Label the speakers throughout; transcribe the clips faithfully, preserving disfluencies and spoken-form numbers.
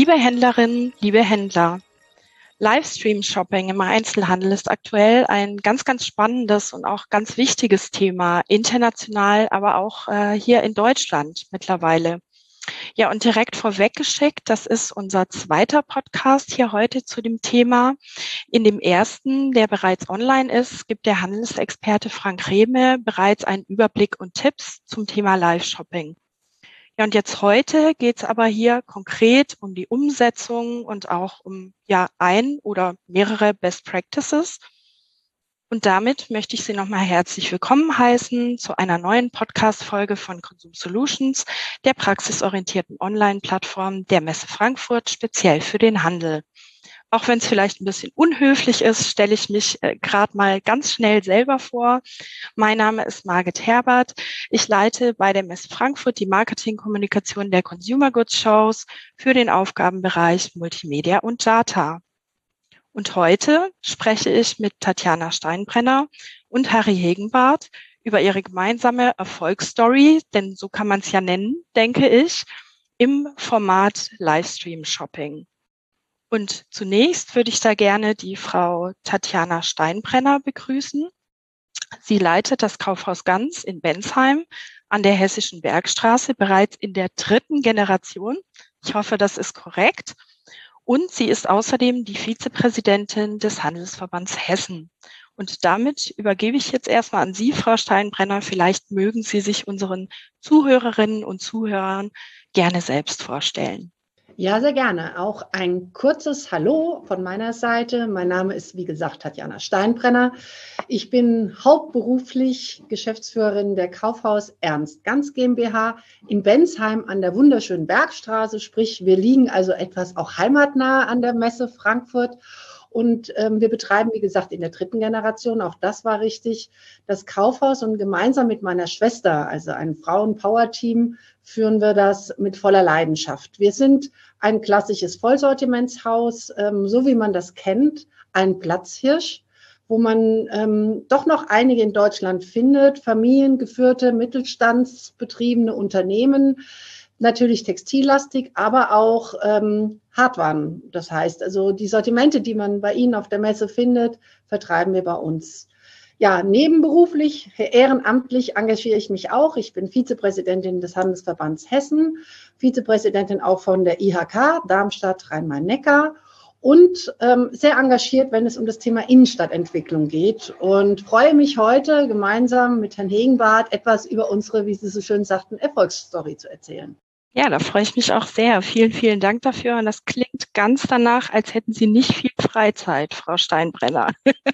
Speaker 1: Liebe Händlerinnen, liebe Händler, Livestream-Shopping im Einzelhandel ist aktuell ein ganz, ganz spannendes und auch ganz wichtiges Thema, international, aber auch äh, hier in Deutschland mittlerweile. Ja, und direkt vorweggeschickt, das ist unser zweiter Podcast hier heute zu dem Thema. In dem ersten, der bereits online ist, gibt der Handelsexperte Frank Rehme bereits einen Überblick und Tipps zum Thema Live-Shopping. Ja, und jetzt heute geht es aber hier konkret um die Umsetzung und auch um ja ein oder mehrere Best Practices. Und damit möchte ich Sie nochmal herzlich willkommen heißen zu einer neuen Podcast-Folge von Consum Solutions, der praxisorientierten Online-Plattform der Messe Frankfurt, speziell für den Handel. Auch wenn es vielleicht ein bisschen unhöflich ist, stelle ich mich äh, gerade mal ganz schnell selber vor. Mein Name ist Margit Herbert. Ich leite bei der Messe Frankfurt die Marketingkommunikation der Consumer Goods Shows für den Aufgabenbereich Multimedia und Data. Und heute spreche ich mit Tatjana Steinbrenner und Harry Hegenbarth über ihre gemeinsame Erfolgsstory, denn so kann man es ja nennen, denke ich, im Format Livestream Shopping. Und zunächst würde ich da gerne die Frau Tatjana Steinbrenner begrüßen. Sie leitet das Kaufhaus Ganz in Bensheim an der Hessischen Bergstraße bereits in der dritten Generation. Ich hoffe, das ist korrekt. Und sie ist außerdem die Vizepräsidentin des Handelsverbands Hessen. Und damit übergebe ich jetzt erstmal an Sie, Frau Steinbrenner. Vielleicht mögen Sie sich unseren Zuhörerinnen und Zuhörern gerne selbst vorstellen.
Speaker 2: Ja, sehr gerne. Auch ein kurzes Hallo von meiner Seite. Mein Name ist, wie gesagt, Tatjana Steinbrenner. Ich bin hauptberuflich Geschäftsführerin der Kaufhaus Ernst Ganz GmbH in Bensheim an der wunderschönen Bergstraße. Sprich, wir liegen also etwas auch heimatnah an der Messe Frankfurt. Und ähm, wir betreiben, wie gesagt, in der dritten Generation, auch das war richtig, das Kaufhaus. Und gemeinsam mit meiner Schwester, also einem Frauen-Power-Team, führen wir das mit voller Leidenschaft. Wir sind ein klassisches Vollsortimentshaus, ähm, so wie man das kennt, ein Platzhirsch, wo man ähm, doch noch einige in Deutschland findet, familiengeführte, mittelstandsbetriebene Unternehmen, natürlich textillastig, aber auch ähm, Hardwaren. Das heißt, also die Sortimente, die man bei Ihnen auf der Messe findet, vertreiben wir bei uns. Ja, nebenberuflich, ehrenamtlich engagiere ich mich auch. Ich bin Vizepräsidentin des Handelsverbands Hessen, Vizepräsidentin auch von der I H K, Darmstadt, Rhein-Main-Neckar und ähm, sehr engagiert, wenn es um das Thema Innenstadtentwicklung geht und freue mich heute gemeinsam mit Herrn Hegenbarth etwas über unsere, wie Sie so schön sagten, Erfolgsstory zu erzählen.
Speaker 1: Ja, da freue ich mich auch sehr. Vielen, vielen Dank dafür. Und das klingt ganz danach, als hätten Sie nicht viel Freizeit, Frau Steinbrenner.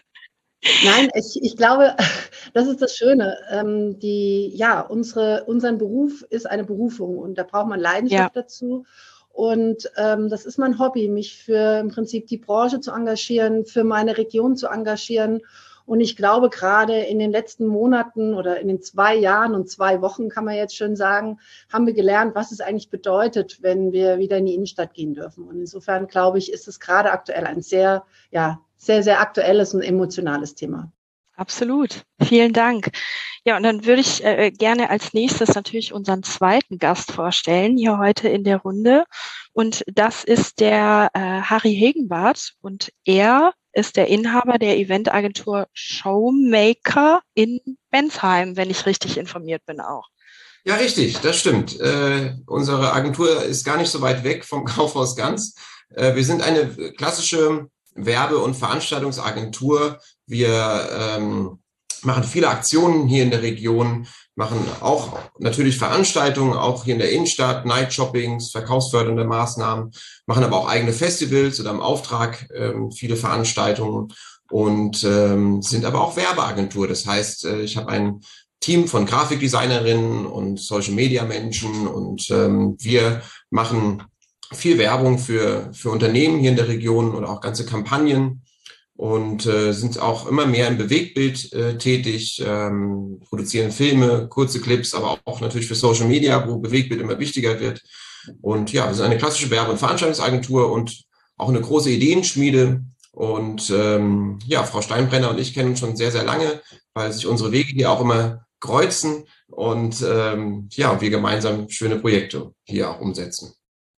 Speaker 2: Nein, ich, ich glaube, das ist das Schöne. Ähm, die, ja, unsere, unseren Beruf ist eine Berufung und da braucht man Leidenschaft ja. dazu. Und ähm, das ist mein Hobby, mich für im Prinzip die Branche zu engagieren, für meine Region zu engagieren. Und ich glaube, gerade in den letzten Monaten oder in den zwei Jahren und zwei Wochen, kann man jetzt schon sagen, haben wir gelernt, was es eigentlich bedeutet, wenn wir wieder in die Innenstadt gehen dürfen. Und insofern, glaube ich, ist es gerade aktuell ein sehr, ja, sehr, sehr aktuelles und emotionales Thema.
Speaker 1: Absolut. Vielen Dank. Ja, und dann würde ich äh, gerne als nächstes natürlich unseren zweiten Gast vorstellen, hier heute in der Runde. Und das ist der äh, Harry Hegenbarth. Und er ist der Inhaber der Eventagentur Showmaker in Bensheim, wenn ich richtig informiert bin auch.
Speaker 3: Ja, richtig, das stimmt. Äh, unsere Agentur ist gar nicht so weit weg vom Kaufhaus Ganz. Äh, wir sind eine klassische Werbe- und Veranstaltungsagentur. Wir ähm, machen viele Aktionen hier in der Region, machen auch natürlich Veranstaltungen, auch hier in der Innenstadt, Night-Shoppings, verkaufsfördernde Maßnahmen, machen aber auch eigene Festivals oder im Auftrag ähm, viele Veranstaltungen und ähm, sind aber auch Werbeagentur. Das heißt, äh, ich habe ein Team von Grafikdesignerinnen und Social-Media-Menschen und ähm, wir machen viel Werbung für, für Unternehmen hier in der Region und auch ganze Kampagnen und äh, sind auch immer mehr im Bewegtbild äh, tätig, ähm, produzieren Filme, kurze Clips, aber auch natürlich für Social Media, wo Bewegtbild immer wichtiger wird. Und ja, wir sind eine klassische Werbe- und Veranstaltungsagentur und auch eine große Ideenschmiede. Und ähm, ja, Frau Steinbrenner und ich kennen uns schon sehr, sehr lange, weil sich unsere Wege hier auch immer kreuzen und ähm, ja, wir gemeinsam schöne Projekte hier auch umsetzen.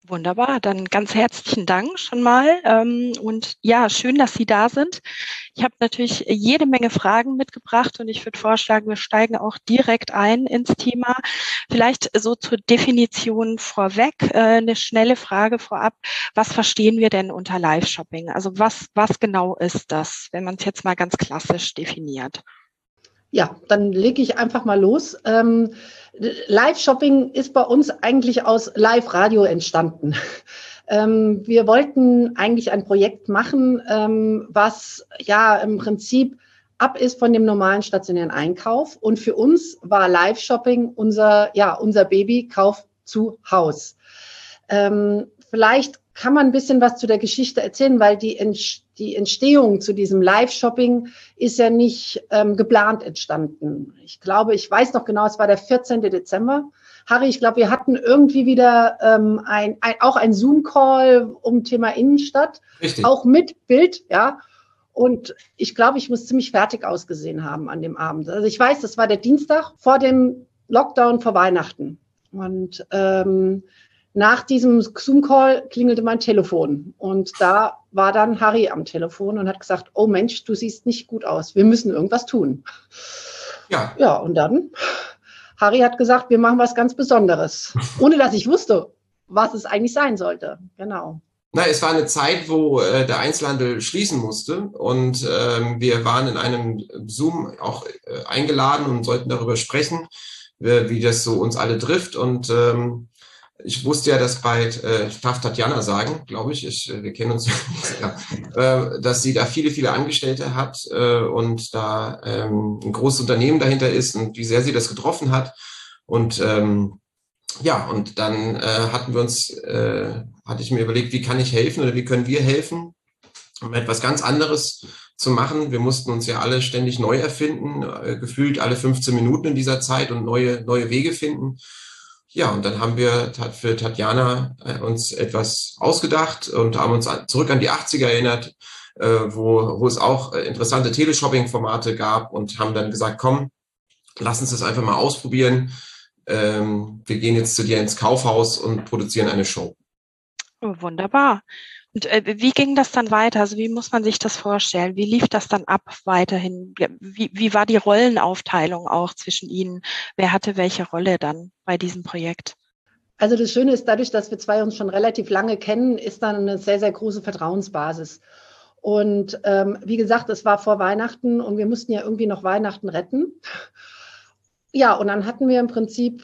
Speaker 1: Wunderbar, dann ganz herzlichen Dank schon mal. Ähm, und ja, schön, dass Sie da sind. Ich habe natürlich jede Menge Fragen mitgebracht und ich würde vorschlagen, wir steigen auch direkt ein ins Thema. Vielleicht so zur Definition vorweg, äh, eine schnelle Frage vorab. Was verstehen wir denn unter Live-Shopping? Also was, was genau ist das, wenn man es jetzt mal ganz klassisch definiert?
Speaker 2: Ja, dann lege ich einfach mal los. Ähm, Live-Shopping ist bei uns eigentlich aus Live-Radio entstanden. Ähm, wir wollten eigentlich ein Projekt machen, ähm, was ja im Prinzip ab ist von dem normalen stationären Einkauf. Und für uns war Live-Shopping unser, ja, unser Baby, Kauf zu Haus. Ähm, vielleicht kann man ein bisschen was zu der Geschichte erzählen, weil die, die Entstehung zu diesem Live-Shopping ist ja nicht ähm, geplant entstanden. Ich glaube, ich weiß noch genau, es war der vierzehnten Dezember. Harry, ich glaube, wir hatten irgendwie wieder ähm, ein, ein, auch ein Zoom-Call um Thema Innenstadt,
Speaker 3: Richtig.
Speaker 2: Auch mit Bild, ja. Und ich glaube, ich muss ziemlich fertig ausgesehen haben an dem Abend. Also ich weiß, das war der Dienstag vor dem Lockdown vor Weihnachten. Und ähm, nach diesem Zoom-Call klingelte mein Telefon und da war dann Harry am Telefon und hat gesagt, oh Mensch, du siehst nicht gut aus, wir müssen irgendwas tun.
Speaker 3: Ja.
Speaker 2: Ja, und dann, Harry hat gesagt, wir machen was ganz Besonderes, ohne dass ich wusste, was es eigentlich sein sollte. Genau.
Speaker 3: Na, es war eine Zeit, wo äh, der Einzelhandel schließen musste und ähm, wir waren in einem Zoom auch äh, eingeladen und sollten darüber sprechen, wie, wie das so uns alle trifft und ähm, ich wusste ja, dass bald, äh, ich darf Tatjana sagen, glaube ich, ich, wir kennen uns, ja, äh, dass sie da viele, viele Angestellte hat äh, und da ähm, ein großes Unternehmen dahinter ist und wie sehr sie das getroffen hat. Und ähm, ja, und dann äh, hatten wir uns, äh, hatte ich mir überlegt, wie kann ich helfen oder wie können wir helfen, um etwas ganz anderes zu machen. Wir mussten uns ja alle ständig neu erfinden, äh, gefühlt alle fünfzehn Minuten in dieser Zeit und neue, neue Wege finden. Ja, und dann haben wir für Tatjana uns etwas ausgedacht und haben uns zurück an die achtziger erinnert, wo, wo es auch interessante Teleshopping-Formate gab und haben dann gesagt, komm, lass uns das einfach mal ausprobieren. Wir gehen jetzt zu dir ins Kaufhaus und produzieren eine Show.
Speaker 1: Oh, wunderbar. Und äh, wie ging das dann weiter? Also wie muss man sich das vorstellen? Wie lief das dann ab weiterhin? Wie, wie war die Rollenaufteilung auch zwischen Ihnen? Wer hatte welche Rolle dann bei diesem Projekt?
Speaker 2: Also das Schöne ist, dadurch, dass wir zwei uns schon relativ lange kennen, ist dann eine sehr, sehr große Vertrauensbasis. Und ähm, wie gesagt, es war vor Weihnachten und wir mussten ja irgendwie noch Weihnachten retten. Ja, und dann hatten wir im Prinzip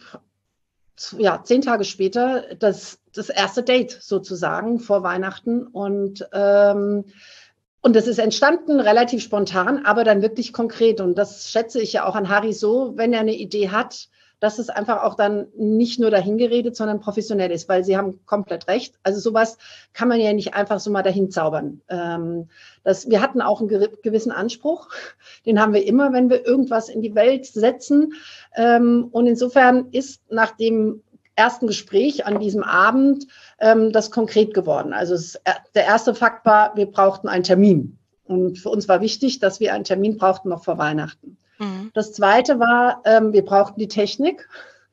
Speaker 2: ja, zehn Tage später das, das erste Date sozusagen vor Weihnachten und, ähm, und das ist entstanden relativ spontan, aber dann wirklich konkret und das schätze ich ja auch an Harry so, wenn er eine Idee hat, dass es einfach auch dann nicht nur dahingeredet, sondern professionell ist, weil Sie haben komplett recht. Also sowas kann man ja nicht einfach so mal dahin zaubern. Ähm, das, wir hatten auch einen gewissen Anspruch, den haben wir immer, wenn wir irgendwas in die Welt setzen. Ähm, und insofern ist nach dem ersten Gespräch an diesem Abend ähm, das konkret geworden. Also es, der erste Fakt war, wir brauchten einen Termin. Und für uns war wichtig, dass wir einen Termin brauchten noch vor Weihnachten. Das Zweite war, ähm, wir brauchten die Technik.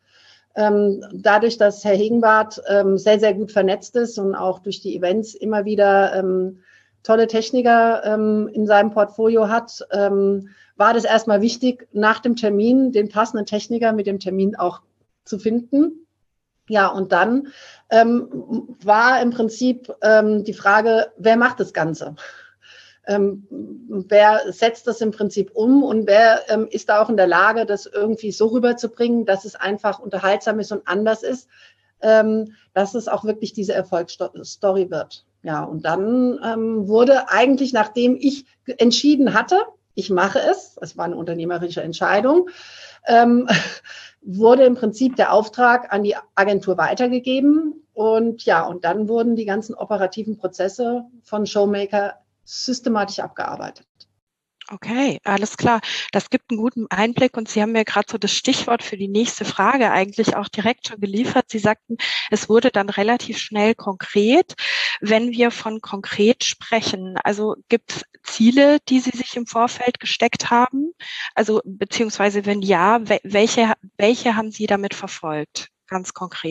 Speaker 2: Ähm, dadurch, dass Herr Hegenbarth ähm, sehr, sehr gut vernetzt ist und auch durch die Events immer wieder ähm, tolle Techniker ähm, in seinem Portfolio hat, ähm, war das erstmal wichtig, nach dem Termin den passenden Techniker mit dem Termin auch zu finden. Ja, und dann ähm, war im Prinzip ähm, die Frage, wer macht das Ganze? Ähm, wer setzt das im Prinzip um und wer ähm, ist da auch in der Lage, das irgendwie so rüberzubringen, dass es einfach unterhaltsam ist und anders ist, ähm, dass es auch wirklich diese Erfolgsstory wird. Ja, und dann ähm, wurde eigentlich, nachdem ich entschieden hatte, ich mache es, es war eine unternehmerische Entscheidung, ähm, wurde im Prinzip der Auftrag an die Agentur weitergegeben und ja, und dann wurden die ganzen operativen Prozesse von Showmaker systematisch abgearbeitet.
Speaker 1: Okay, alles klar. Das gibt einen guten Einblick und Sie haben mir gerade so das Stichwort für die nächste Frage eigentlich auch direkt schon geliefert. Sie sagten, es wurde dann relativ schnell konkret. Wenn wir von konkret sprechen, also gibt es Ziele, die Sie sich im Vorfeld gesteckt haben? Also beziehungsweise wenn ja, welche, welche haben Sie damit verfolgt, ganz konkret?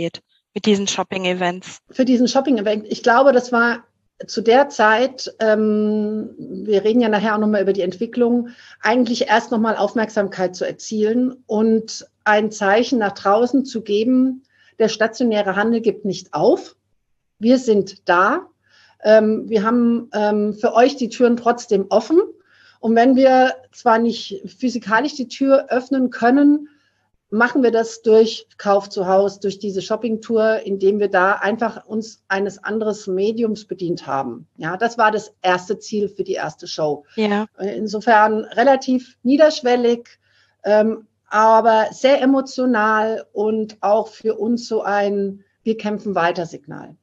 Speaker 1: mit diesen Shopping-Events?
Speaker 2: Für diesen Shopping-Event, ich glaube, das war zu der Zeit, ähm, wir reden ja nachher auch nochmal über die Entwicklung, eigentlich erst nochmal Aufmerksamkeit zu erzielen und ein Zeichen nach draußen zu geben, der stationäre Handel gibt nicht auf. Wir sind da. Ähm, wir haben ähm, für euch die Türen trotzdem offen. Und wenn wir zwar nicht physikalisch die Tür öffnen können, machen wir das durch Kauf zu Haus, durch diese Shoppingtour, indem wir da einfach uns eines anderes Mediums bedient haben. Ja, das war das erste Ziel für die erste Show.
Speaker 1: Ja.
Speaker 2: Insofern relativ niederschwellig, ähm, aber sehr emotional und auch für uns so ein Wir kämpfen weiter Signal.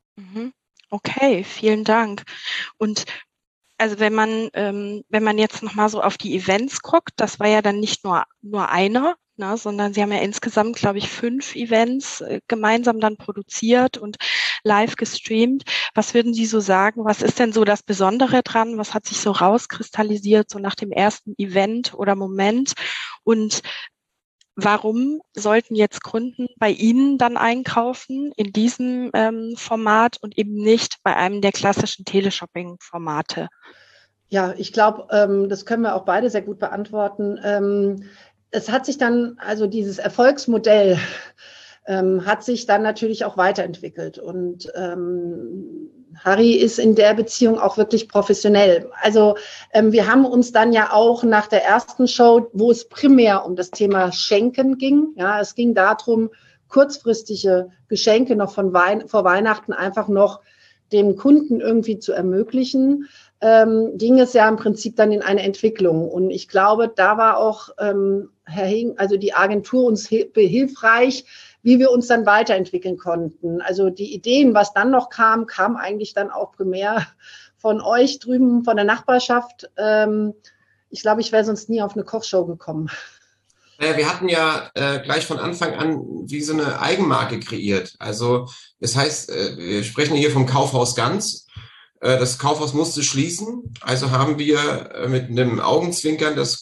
Speaker 1: Okay, vielen Dank. Und also wenn man ähm, wenn man jetzt nochmal so auf die Events guckt, das war ja dann nicht nur nur einer, ne, sondern Sie haben ja insgesamt, glaube ich, fünf Events äh, gemeinsam dann produziert und live gestreamt. Was würden Sie so sagen? Was ist denn so das Besondere dran? Was hat sich so rauskristallisiert, so nach dem ersten Event oder Moment? Und warum sollten jetzt Kunden bei Ihnen dann einkaufen in diesem ähm, Format und eben nicht bei einem der klassischen Teleshopping-Formate?
Speaker 2: Ja, ich glaube, ähm, das können wir auch beide sehr gut beantworten. Ähm, es hat sich dann, also dieses Erfolgsmodell ähm, hat sich dann natürlich auch weiterentwickelt. Und ähm, Harry ist in der Beziehung auch wirklich professionell. Also ähm, wir haben uns dann ja auch nach der ersten Show, wo es primär um das Thema Schenken ging, ja, es ging darum, kurzfristige Geschenke noch von Wein vor Weihnachten einfach noch dem Kunden irgendwie zu ermöglichen, ähm, ging es ja im Prinzip dann in eine Entwicklung. Und ich glaube, da war auch ähm, Herr Hing, also die Agentur uns behilfreich, wie wir uns dann weiterentwickeln konnten. Also die Ideen, was dann noch kam, kam eigentlich dann auch primär von euch drüben, von der Nachbarschaft. Ähm, ich glaube, ich wäre sonst nie auf eine Kochshow gekommen.
Speaker 3: Naja, wir hatten ja äh, gleich von Anfang an wie so eine Eigenmarke kreiert. Also das heißt, äh, wir sprechen hier vom Kaufhaus Ganz. Äh, das Kaufhaus musste schließen. Also haben wir äh, mit einem Augenzwinkern das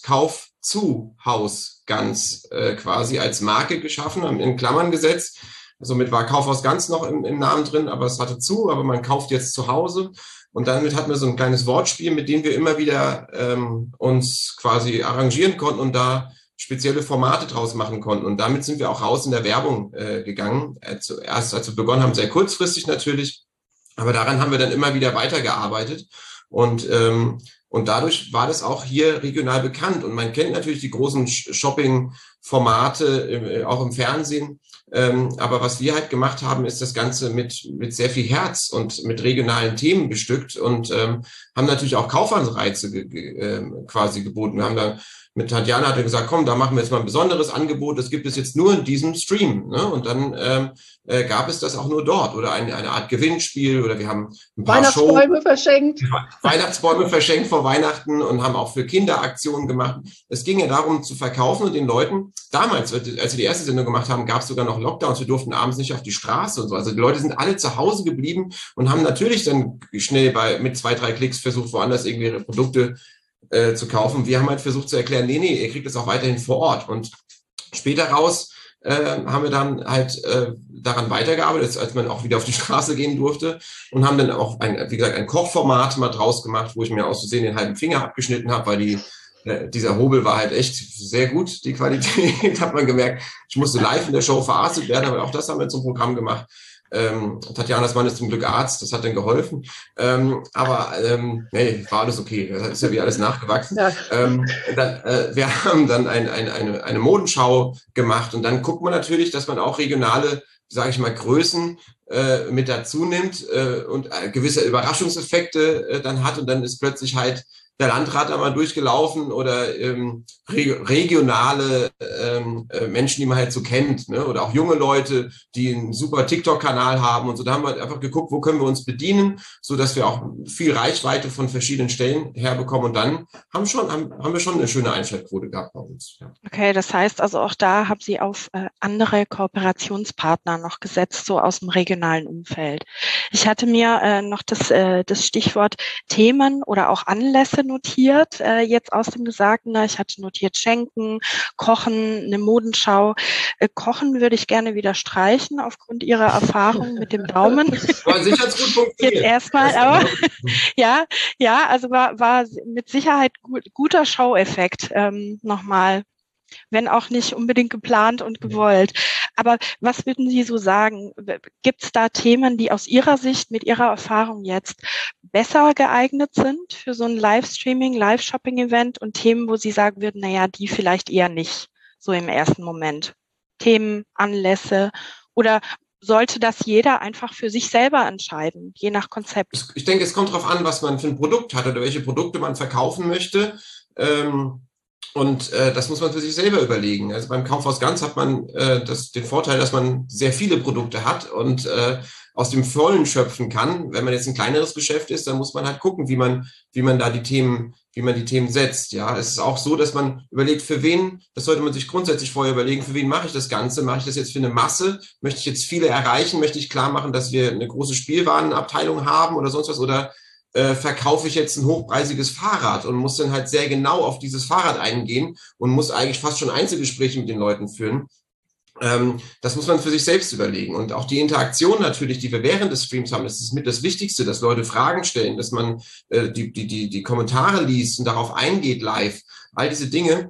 Speaker 3: Kauf-zu-Haus Ganz äh, quasi als Marke geschaffen, haben in Klammern gesetzt. Somit war Kaufhaus Ganz noch im, im Namen drin, aber es hatte zu, aber man kauft jetzt zu Hause. Und damit hatten wir so ein kleines Wortspiel, mit dem wir immer wieder ähm, uns quasi arrangieren konnten und da spezielle Formate draus machen konnten. Und damit sind wir auch raus in der Werbung äh, gegangen. Äh, zuerst, als wir begonnen haben, sehr kurzfristig natürlich, aber daran haben wir dann immer wieder weitergearbeitet. Und ähm, und dadurch war das auch hier regional bekannt. Und man kennt natürlich die großen Shopping-Formate, äh, auch im Fernsehen. Ähm, aber was wir halt gemacht haben, ist das Ganze mit mit sehr viel Herz und mit regionalen Themen bestückt und ähm, haben natürlich auch Kaufanreize ge, ge, äh, quasi geboten. Wir haben da mit Tatjana hat er gesagt, komm, da machen wir jetzt mal ein besonderes Angebot. Das gibt es jetzt nur in diesem Stream. Ne? Und dann ähm, äh, gab es das auch nur dort oder eine, eine Art Gewinnspiel oder wir haben ein paar
Speaker 2: Weihnachtsbäume
Speaker 3: Show,
Speaker 2: verschenkt.
Speaker 3: Weihnachtsbäume verschenkt vor Weihnachten und haben auch für Kinder Aktionen gemacht. Es ging ja darum zu verkaufen und den Leuten, damals, als wir die erste Sendung gemacht haben, gab es sogar noch Lockdowns. Wir durften abends nicht auf die Straße und so. Also die Leute sind alle zu Hause geblieben und haben natürlich dann schnell bei mit zwei, drei Klicks versucht, woanders irgendwie ihre Produkte Äh, zu kaufen. Wir haben halt versucht zu erklären, nee, nee, ihr kriegt es auch weiterhin vor Ort. Und später raus äh, haben wir dann halt äh, daran weitergearbeitet, als man auch wieder auf die Straße gehen durfte und haben dann auch, ein, wie gesagt, ein Kochformat mal draus gemacht, wo ich mir aus Versehen den halben Finger abgeschnitten habe, weil die äh, dieser Hobel war halt echt sehr gut, die Qualität, hat man gemerkt. Ich musste live in der Show verarztet werden, aber auch das haben wir zum Programm gemacht. Ähm, Tatjanas Mann ist zum Glück Arzt, das hat dann geholfen. Ähm, aber ähm, nee, war alles okay. Das ist ja wie alles nachgewachsen. Ja. Ähm, dann, äh, wir haben dann ein, ein, eine, eine Modenschau gemacht und dann guckt man natürlich, dass man auch regionale, sage ich mal, Größen äh, mit dazu nimmt äh, und äh, gewisse Überraschungseffekte äh, dann hat und dann ist plötzlich halt der Landrat einmal durchgelaufen oder ähm, re regionale ähm, äh, Menschen, die man halt so kennt, ne? Oder auch junge Leute, die einen super TikTok-Kanal haben und so. Da haben wir halt einfach geguckt, wo können wir uns bedienen, so dass wir auch viel Reichweite von verschiedenen Stellen herbekommen. Und dann haben schon haben, haben wir schon eine schöne Einschaltquote gehabt bei uns. Ja.
Speaker 1: Okay, das heißt also auch da haben Sie auf äh, andere Kooperationspartner noch gesetzt, so aus dem regionalen Umfeld. Ich hatte mir äh, noch das, äh, das Stichwort Themen oder auch Anlässe notiert, äh, jetzt aus dem Gesagten. Ich hatte notiert Schenken, Kochen, eine Modenschau. Äh, Kochen würde ich gerne wieder streichen aufgrund Ihrer Erfahrung mit dem Daumen.
Speaker 3: Aber sicher hat's gut funktioniert.
Speaker 1: Jetzt erstmal, aber ja, ja, also war, war mit Sicherheit gut, guter Show-Effekt ähm, nochmal. Wenn auch nicht unbedingt geplant und gewollt. Aber was würden Sie so sagen? Gibt es da Themen, die aus Ihrer Sicht, mit Ihrer Erfahrung jetzt besser geeignet sind für so ein Livestreaming, Live-Shopping-Event und Themen, wo Sie sagen würden, naja, die vielleicht eher nicht so im ersten Moment? Themen, Anlässe oder sollte das jeder einfach für sich selber entscheiden, je nach Konzept?
Speaker 3: Ich denke, es kommt darauf an, was man für ein Produkt hat oder welche Produkte man verkaufen möchte. Ähm Und äh, das muss man für sich selber überlegen. Also beim Kaufhaus Ganz hat man äh, das, den Vorteil, dass man sehr viele Produkte hat und äh, aus dem Vollen schöpfen kann. Wenn man jetzt ein kleineres Geschäft ist, dann muss man halt gucken, wie man, wie man da die Themen, wie man die Themen setzt. Ja, es ist auch so, dass man überlegt, für wen, das sollte man sich grundsätzlich vorher überlegen, für wen mache ich das Ganze? Mache ich das jetzt für eine Masse? Möchte ich jetzt viele erreichen? Möchte ich klar machen, dass wir eine große Spielwarenabteilung haben oder sonst was? Oder Äh, verkaufe ich jetzt ein hochpreisiges Fahrrad und muss dann halt sehr genau auf dieses Fahrrad eingehen und muss eigentlich fast schon Einzelgespräche mit den Leuten führen. Ähm, das muss man für sich selbst überlegen. Und auch die Interaktion natürlich, die wir während des Streams haben, das ist mit das Wichtigste, dass Leute Fragen stellen, dass man äh, die, die, die, die Kommentare liest und darauf eingeht live. All diese Dinge,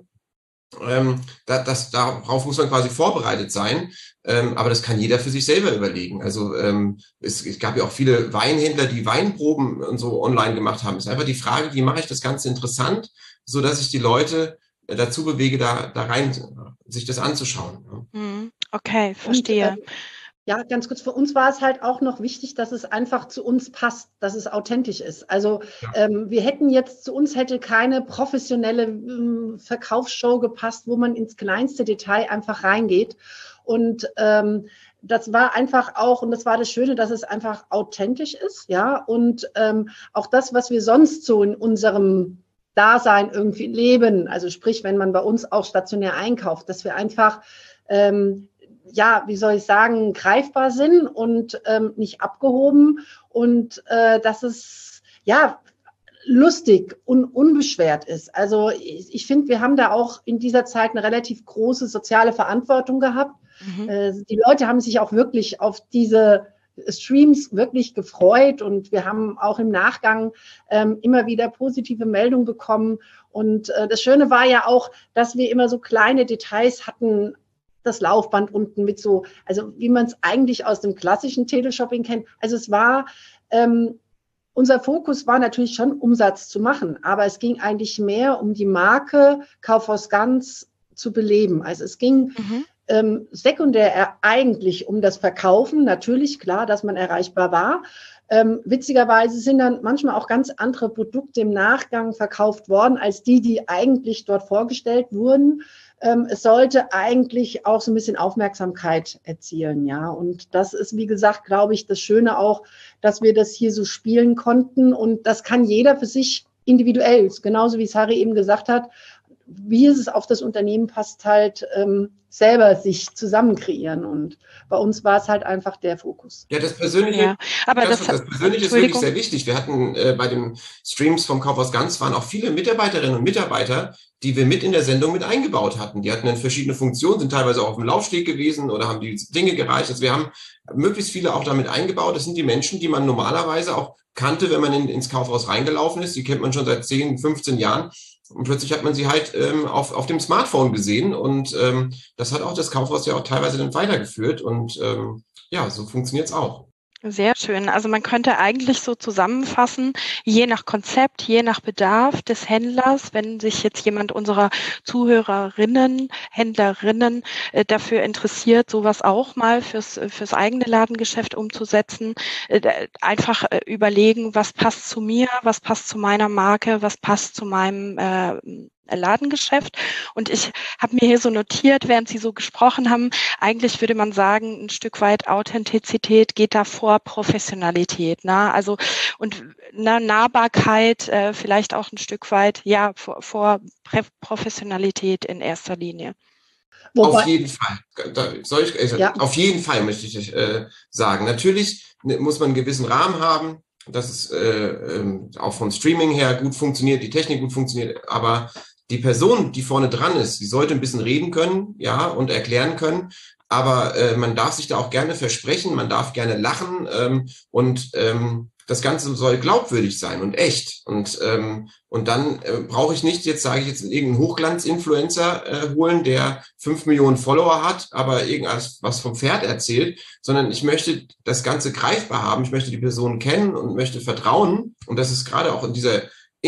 Speaker 3: ähm, da, das, darauf muss man quasi vorbereitet sein. Ähm, aber das kann jeder für sich selber überlegen. Also ähm, es, es gab ja auch viele Weinhändler, die Weinproben und so online gemacht haben. Es ist einfach die Frage, wie mache ich das Ganze interessant, so dass ich die Leute äh, dazu bewege, da, da rein, sich das anzuschauen.
Speaker 1: Okay, verstehe.
Speaker 2: Und, äh, ja, ganz kurz, für uns war es halt auch noch wichtig, dass es einfach zu uns passt, dass es authentisch ist. Also ja. ähm, wir hätten jetzt, zu uns hätte keine professionelle ähm, Verkaufsshow gepasst, wo man ins kleinste Detail einfach reingeht. Und ähm, das war einfach auch, und das war das Schöne, dass es einfach authentisch ist, ja. Und ähm, auch das, was wir sonst so in unserem Dasein irgendwie leben, also sprich, wenn man bei uns auch stationär einkauft, dass wir einfach ähm, ja, wie soll ich sagen, greifbar sind und ähm, nicht abgehoben und äh, dass es, ja, lustig und unbeschwert ist. Also ich, ich finde, wir haben da auch in dieser Zeit eine relativ große soziale Verantwortung gehabt. Mhm. Äh, die Leute haben sich auch wirklich auf diese Streams wirklich gefreut und wir haben auch im Nachgang ähm, immer wieder positive Meldungen bekommen. Und äh, das Schöne war ja auch, dass wir immer so kleine Details hatten, das Laufband unten mit so, also wie man es eigentlich aus dem klassischen Teleshopping kennt. Also es war, ähm, unser Fokus war natürlich schon Umsatz zu machen, aber es ging eigentlich mehr um die Marke Kaufhaus Ganz zu beleben. Also es ging mhm. ähm, sekundär eigentlich um das Verkaufen, natürlich klar, dass man erreichbar war. Ähm, witzigerweise sind dann manchmal auch ganz andere Produkte im Nachgang verkauft worden, als die, die eigentlich dort vorgestellt wurden. Ähm, es sollte eigentlich auch so ein bisschen Aufmerksamkeit erzielen, ja. Und das ist, wie gesagt, glaube ich, das Schöne auch, dass wir das hier so spielen konnten. Und das kann jeder für sich individuell, genauso wie es Harry eben gesagt hat, wie es auf das Unternehmen passt, halt ähm, selber sich zusammen kreieren. Und bei uns war es halt einfach der Fokus.
Speaker 3: Ja, das Persönliche,
Speaker 1: ja, aber das,
Speaker 3: das, das Persönliche ist wirklich sehr wichtig. Wir hatten äh, bei den Streams vom Kaufhaus Ganz waren auch viele Mitarbeiterinnen und Mitarbeiter, die wir mit in der Sendung mit eingebaut hatten. Die hatten dann verschiedene Funktionen, sind teilweise auch auf dem Laufsteg gewesen oder haben die Dinge gereicht. Also wir haben möglichst viele auch damit eingebaut. Das sind die Menschen, die man normalerweise auch kannte, wenn man in, ins Kaufhaus reingelaufen ist. Die kennt man schon seit zehn, fünfzehn Jahren. Und plötzlich hat man sie halt ähm, auf, auf dem Smartphone gesehen. Und ähm, das hat auch das Kaufhaus ja auch teilweise dann weitergeführt. Und ähm, ja, so funktioniert's auch.
Speaker 1: Sehr schön. Also man könnte eigentlich so zusammenfassen, je nach Konzept, je nach Bedarf des Händlers, wenn sich jetzt jemand unserer Zuhörerinnen, Händlerinnen äh, dafür interessiert, sowas auch mal fürs, fürs eigene Ladengeschäft umzusetzen, äh, einfach äh, überlegen, was passt zu mir, was passt zu meiner Marke, was passt zu meinem äh, Ladengeschäft. Und ich habe mir hier so notiert, während Sie so gesprochen haben, eigentlich würde man sagen, ein Stück weit Authentizität geht da vor Professionalität. Ne? Also und eine Nahbarkeit äh, vielleicht auch ein Stück weit ja vor, vor Professionalität in erster Linie.
Speaker 3: Wobei, auf jeden Fall. Da soll ich, also ja. Auf jeden Fall möchte ich äh, sagen. Natürlich muss man einen gewissen Rahmen haben. dass es äh, äh, auch vom Streaming her gut funktioniert, die Technik gut funktioniert, aber die Person, die vorne dran ist, die sollte ein bisschen reden können, ja, und erklären können. Aber äh, man darf sich da auch gerne versprechen, man darf gerne lachen ähm, und ähm, das Ganze soll glaubwürdig sein und echt. Und ähm, und dann äh, brauche ich nicht, jetzt sage ich jetzt, irgendeinen Hochglanz-Influencer äh, holen, der fünf Millionen Follower hat, aber irgendwas was vom Pferd erzählt, sondern ich möchte das Ganze greifbar haben. Ich möchte die Person kennen und möchte vertrauen. Und das ist gerade auch in dieser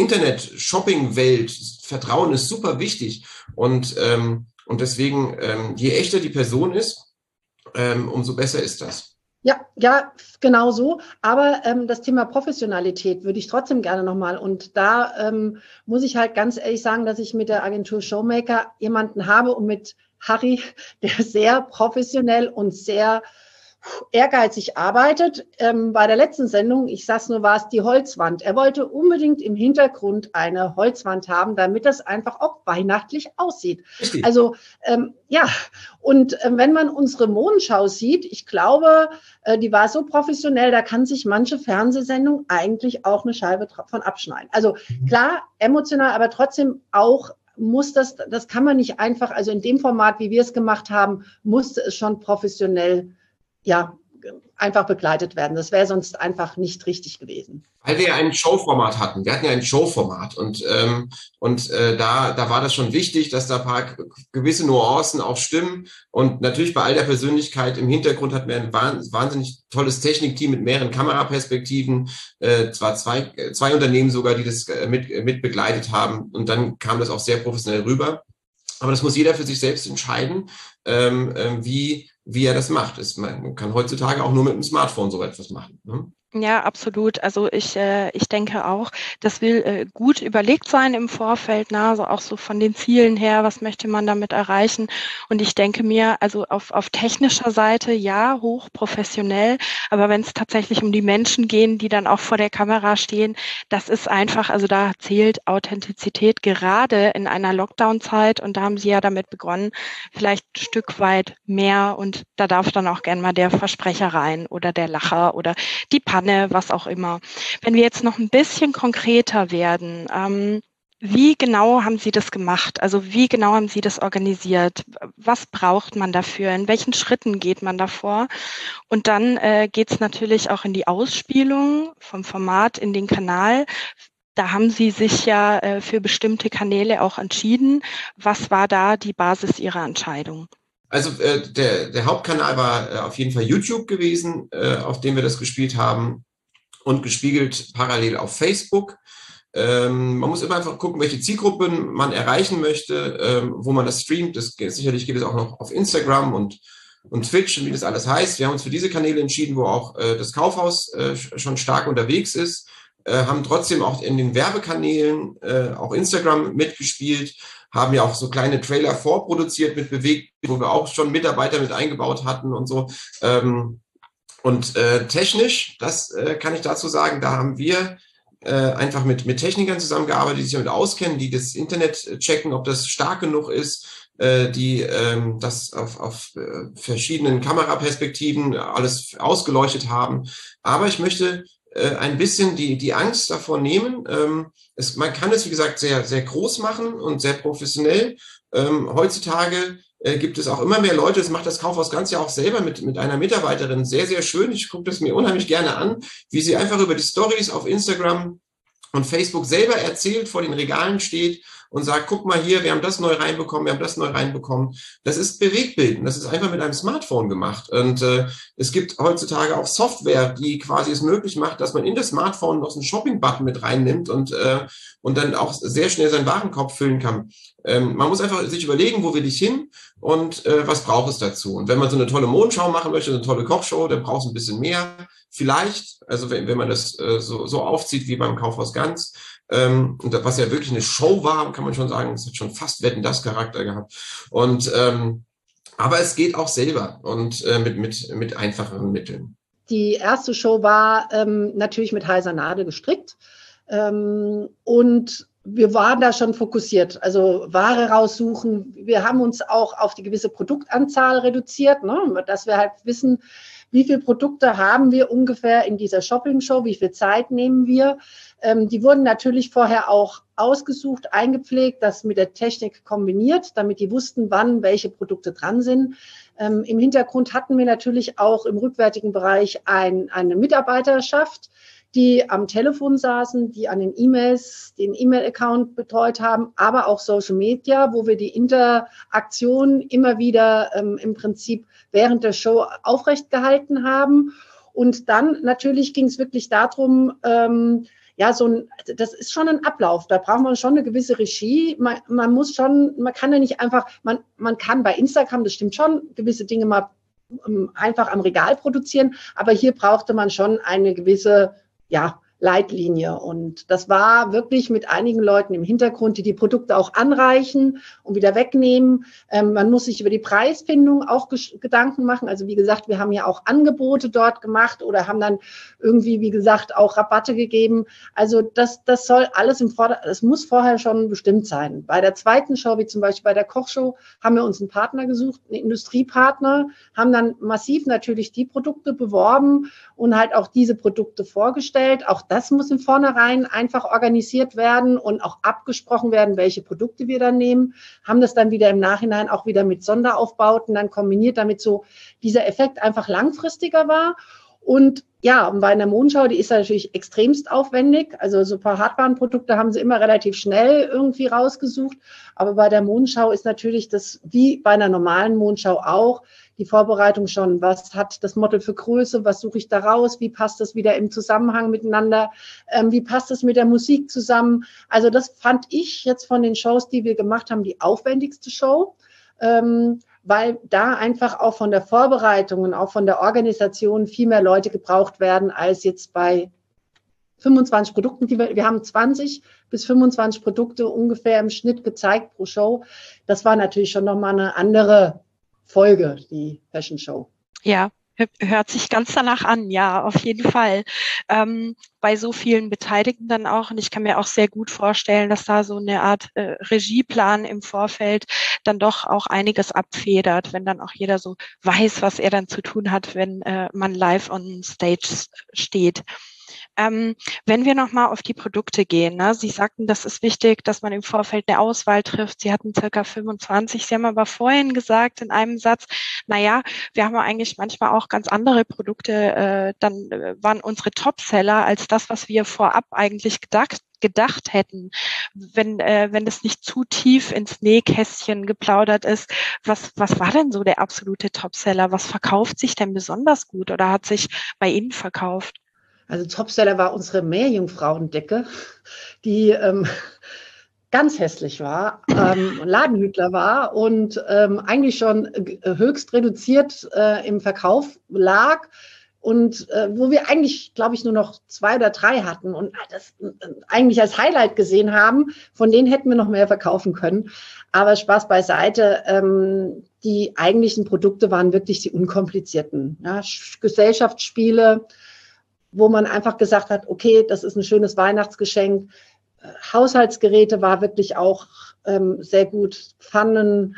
Speaker 3: Internet-Shopping-Welt, Vertrauen ist super wichtig. Und ähm, und deswegen, ähm, je echter die Person ist, ähm, umso besser ist das.
Speaker 2: Ja, ja, genau so. Aber ähm, das Thema Professionalität würde ich trotzdem gerne nochmal. Und da ähm, muss ich halt ganz ehrlich sagen, dass ich mit der Agentur Showmaker jemanden habe und mit Harry, der sehr professionell und sehr ehrgeizig arbeitet. Ähm, bei der letzten Sendung, ich sag's nur, war es die Holzwand. Er wollte unbedingt im Hintergrund eine Holzwand haben, damit das einfach auch weihnachtlich aussieht.
Speaker 3: Richtig.
Speaker 2: Also ähm, ja, und äh, wenn man unsere Mondschau sieht, ich glaube, äh, die war so professionell, da kann sich manche Fernsehsendung eigentlich auch eine Scheibe von abschneiden. Also klar, emotional, aber trotzdem auch muss das, das kann man nicht einfach, also in dem Format, wie wir es gemacht haben, musste es schon professionell ja, einfach begleitet werden. Das wäre sonst einfach nicht richtig gewesen.
Speaker 3: Weil wir ja ein Showformat hatten. Wir hatten ja ein Showformat und, ähm, und äh, da, da war das schon wichtig, dass da ein paar gewisse Nuancen auch stimmen. Und natürlich bei all der Persönlichkeit im Hintergrund hatten wir ein wahnsinnig tolles Technikteam mit mehreren Kameraperspektiven. Äh, zwar zwei, zwei Unternehmen sogar, die das mit, mit begleitet haben. Und dann kam das auch sehr professionell rüber. Aber das muss jeder für sich selbst entscheiden, ähm, äh, wie wie er das macht. Es, man kann heutzutage auch nur mit dem Smartphone so etwas machen. Ne?
Speaker 1: Ja, absolut. Also ich, äh, ich denke auch, das will äh, gut überlegt sein im Vorfeld, na, also auch so von den Zielen her, was möchte man damit erreichen? Und ich denke mir, also auf, auf technischer Seite, ja, hochprofessionell, aber wenn es tatsächlich um die Menschen gehen, die dann auch vor der Kamera stehen, das ist einfach, also da zählt Authentizität gerade in einer Lockdown-Zeit und da haben Sie ja damit begonnen, vielleicht ein Stück weit mehr und da darf dann auch gern mal der Versprecher rein oder der Lacher oder die was auch immer. Wenn wir jetzt noch ein bisschen konkreter werden, ähm, wie genau haben Sie das gemacht? Also wie genau haben Sie das organisiert? Was braucht man dafür? In welchen Schritten geht man davor? Und dann äh, geht es natürlich auch in die Ausspielung vom Format in den Kanal. Da haben Sie sich ja äh, für bestimmte Kanäle auch entschieden. Was war da die Basis Ihrer Entscheidung?
Speaker 3: Also äh, der, der Hauptkanal war äh, auf jeden Fall YouTube gewesen, äh, auf dem wir das gespielt haben und gespiegelt parallel auf Facebook. Ähm, man muss immer einfach gucken, welche Zielgruppen man erreichen möchte, ähm, wo man das streamt. Das, sicherlich geht es auch noch auf Instagram und, und Twitch und wie das alles heißt. Wir haben uns für diese Kanäle entschieden, wo auch äh, das Kaufhaus äh, schon stark unterwegs ist, äh, haben trotzdem auch in den Werbekanälen äh, auch Instagram mitgespielt, haben ja auch so kleine Trailer vorproduziert mit bewegt, wo wir auch schon Mitarbeiter mit eingebaut hatten und so. Ähm, und äh, technisch, das äh, kann ich dazu sagen, da haben wir äh, einfach mit, mit Technikern zusammengearbeitet, die sich damit auskennen, die das Internet checken, ob das stark genug ist, äh, die ähm, das auf, auf äh, verschiedenen Kameraperspektiven alles ausgeleuchtet haben. Aber ich möchte ein bisschen die, die Angst davor nehmen. Ähm, es, man kann es, wie gesagt, sehr, sehr groß machen und sehr professionell. Ähm, heutzutage äh, gibt es auch immer mehr Leute, das macht das Kaufhaus ganz ja auch selber mit, mit einer Mitarbeiterin sehr, sehr schön. Ich gucke das mir unheimlich gerne an, wie sie einfach über die Stories auf Instagram und Facebook selber erzählt, vor den Regalen steht und sagt, guck mal hier, wir haben das neu reinbekommen, wir haben das neu reinbekommen. Das ist Bewegtbild, das ist einfach mit einem Smartphone gemacht. Und äh, es gibt heutzutage auch Software, die quasi es möglich macht, dass man in das Smartphone noch so einen Shopping-Button mit reinnimmt und äh, und dann auch sehr schnell seinen Warenkorb füllen kann. Ähm, man muss einfach sich überlegen, wo will ich hin und äh, was braucht es dazu. Und wenn man so eine tolle Mondschau machen möchte, eine tolle Kochshow, dann braucht es ein bisschen mehr. Vielleicht, also wenn, wenn man das äh, so, so aufzieht wie beim Kaufhaus Ganz, ähm, und was ja wirklich eine Show war, kann man schon sagen, es hat schon fast Wetten, das Charakter gehabt. Und ähm, aber es geht auch selber und äh, mit, mit, mit einfacheren Mitteln.
Speaker 2: Die erste Show war ähm, natürlich mit heiser Nadel gestrickt. Ähm, und wir waren da schon fokussiert, also Ware raussuchen. Wir haben uns auch auf die gewisse Produktanzahl reduziert, ne, dass wir halt wissen, wie viele Produkte haben wir ungefähr in dieser Shopping-Show, wie viel Zeit nehmen wir. Ähm, die wurden natürlich vorher auch ausgesucht, eingepflegt, das mit der Technik kombiniert, damit die wussten, wann welche Produkte dran sind. Ähm, im Hintergrund hatten wir natürlich auch im rückwärtigen Bereich ein, eine Mitarbeiterschaft, die am Telefon saßen, die an den E-Mails, den E-Mail-Account betreut haben, aber auch Social Media, wo wir die Interaktion immer wieder ähm, im Prinzip während der Show aufrecht gehalten haben. Und dann natürlich ging es wirklich darum, ähm, ja, so ein, das ist schon ein Ablauf. Da braucht man schon eine gewisse Regie. Man, man muss schon, man kann ja nicht einfach, man, man kann bei Instagram, das stimmt schon, gewisse Dinge mal um, einfach am Regal produzieren. Aber hier brauchte man schon eine gewisse, ja, Leitlinie. Und das war wirklich mit einigen Leuten im Hintergrund, die die Produkte auch anreichen und wieder wegnehmen. Ähm, man muss sich über die Preisfindung auch Gedanken machen. Also wie gesagt, wir haben ja auch Angebote dort gemacht oder haben dann irgendwie, wie gesagt, auch Rabatte gegeben. Also das, das soll alles im Vorder-, das muss vorher schon bestimmt sein. Bei der zweiten Show, wie zum Beispiel bei der Kochshow, haben wir uns einen Partner gesucht, einen Industriepartner, haben dann massiv natürlich die Produkte beworben und halt auch diese Produkte vorgestellt. Auch das muss im Vornherein einfach organisiert werden und auch abgesprochen werden, welche Produkte wir dann nehmen. Haben das dann wieder im Nachhinein auch wieder mit Sonderaufbauten dann kombiniert, damit so dieser Effekt einfach langfristiger war. Und ja, und bei einer Mondschau, die ist natürlich extremst aufwendig. Also so ein paar Hardwarenprodukte haben sie immer relativ schnell irgendwie rausgesucht. Aber bei der Mondschau ist natürlich das, wie bei einer normalen Mondschau auch, die Vorbereitung schon. Was hat das Model für Größe? Was suche ich da raus? Wie passt das wieder im Zusammenhang miteinander? Ähm, wie passt das mit der Musik zusammen? Also das fand ich jetzt von den Shows, die wir gemacht haben, die aufwendigste Show. Ähm, weil da einfach auch von der Vorbereitung und auch von der Organisation viel mehr Leute gebraucht werden, als jetzt bei fünfundzwanzig Produkten, die wir, wir haben zwanzig bis fünfundzwanzig Produkte ungefähr im Schnitt gezeigt pro Show. Das war natürlich schon nochmal eine andere Folge, die Fashion Show.
Speaker 1: Ja, hört sich ganz danach an, ja, auf jeden Fall. Ähm, bei so vielen Beteiligten dann auch, und ich kann mir auch sehr gut vorstellen, dass da so eine Art äh, Regieplan im Vorfeld dann doch auch einiges abfedert, wenn dann auch jeder so weiß, was er dann zu tun hat, wenn äh, man live on stage steht. Ähm, wenn wir nochmal auf die Produkte gehen, ne? Sie sagten, das ist wichtig, dass man im Vorfeld eine Auswahl trifft. Sie hatten circa fünfundzwanzig. Sie haben aber vorhin gesagt in einem Satz, naja, wir haben eigentlich manchmal auch ganz andere Produkte, äh, dann äh, waren unsere Topseller als das, was wir vorab eigentlich gedacht gedacht hätten, wenn äh, wenn es nicht zu tief ins Nähkästchen geplaudert ist. Was was war denn so der absolute Topseller? Was verkauft sich denn besonders gut oder hat sich bei Ihnen verkauft?
Speaker 2: Also Topseller war unsere Meerjungfrauendecke, die ähm, ganz hässlich war, ähm, Ladenhütler war und ähm, eigentlich schon höchst reduziert äh, im Verkauf lag und äh, wo wir eigentlich, glaube ich, nur noch zwei oder drei hatten und das äh, eigentlich als Highlight gesehen haben. Von denen hätten wir noch mehr verkaufen können. Aber Spaß beiseite, ähm, die eigentlichen Produkte waren wirklich die unkomplizierten. Ja, Gesellschaftsspiele, wo man einfach gesagt hat, okay, das ist ein schönes Weihnachtsgeschenk. Haushaltsgeräte war wirklich auch ähm, sehr gut. Pfannen,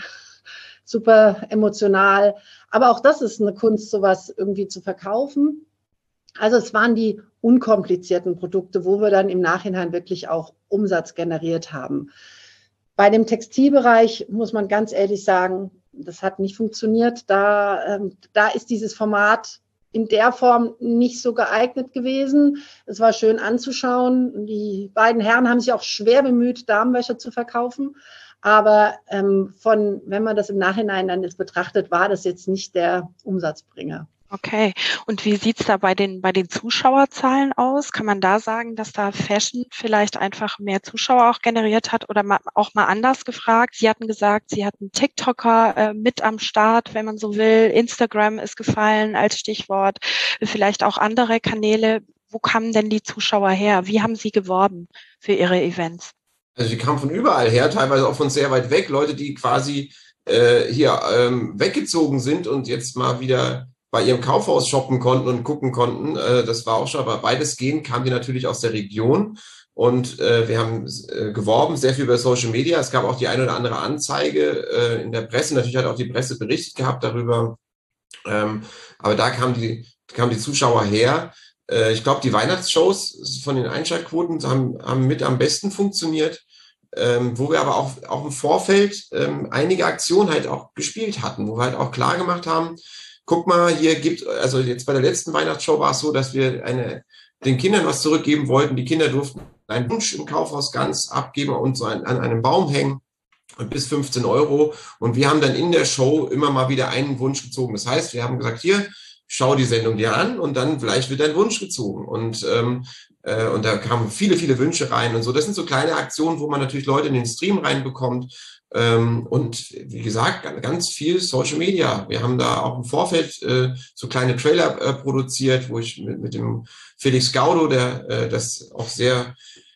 Speaker 2: super emotional. Aber auch das ist eine Kunst, sowas irgendwie zu verkaufen. Also es waren die unkomplizierten Produkte, wo wir dann im Nachhinein wirklich auch Umsatz generiert haben. Bei dem Textilbereich muss man ganz ehrlich sagen, das hat nicht funktioniert. Da, ähm, da ist dieses Format in der Form nicht so geeignet gewesen. Es war schön anzuschauen. Die beiden Herren haben sich auch schwer bemüht, Damenwäsche zu verkaufen. Aber ähm, von, wenn man das im Nachhinein dann jetzt betrachtet, war das jetzt nicht der Umsatzbringer.
Speaker 1: Okay. Und wie sieht's da bei den bei den Zuschauerzahlen aus? Kann man da sagen, dass da Fashion vielleicht einfach mehr Zuschauer auch generiert hat oder mal, auch mal anders gefragt? Sie hatten gesagt, Sie hatten TikToker äh, mit am Start, wenn man so will. Instagram ist gefallen als Stichwort. Vielleicht auch andere Kanäle. Wo kamen denn die Zuschauer her? Wie haben Sie geworben für Ihre Events?
Speaker 3: Also die kamen von überall her, teilweise auch von sehr weit weg. Leute, die quasi äh, hier ähm, weggezogen sind und jetzt mal wieder bei ihrem Kaufhaus shoppen konnten und gucken konnten. Äh, das war auch schon, aber beides gehen kamen die natürlich aus der Region. Und äh, wir haben äh, geworben, sehr viel über Social Media. Es gab auch die eine oder andere Anzeige äh, in der Presse. Natürlich hat auch die Presse berichtet gehabt darüber. Ähm, aber da kamen die, kamen die Zuschauer her. Äh, ich glaube, die Weihnachtsshows von den Einschaltquoten haben, haben mit am besten funktioniert, ähm, wo wir aber auch, auch im Vorfeld ähm, einige Aktionen halt auch gespielt hatten, wo wir halt auch klar gemacht haben, guck mal, hier gibt, also jetzt bei der letzten Weihnachtsshow war es so, dass wir eine, den Kindern was zurückgeben wollten. Die Kinder durften einen Wunsch im Kaufhaus ganz abgeben und so an, an einem Baum hängen bis fünfzehn Euro. Und wir haben dann in der Show immer mal wieder einen Wunsch gezogen. Das heißt, wir haben gesagt, hier, schau die Sendung dir an und dann vielleicht wird dein Wunsch gezogen. Und, ähm, äh, und da kamen viele, viele Wünsche rein und so. Das sind so kleine Aktionen, wo man natürlich Leute in den Stream reinbekommt. Ähm, und wie gesagt, ganz viel Social Media. Wir haben da auch im Vorfeld äh, so kleine Trailer äh, produziert, wo ich mit, mit dem Felix Gaudo, der äh, das auch sehr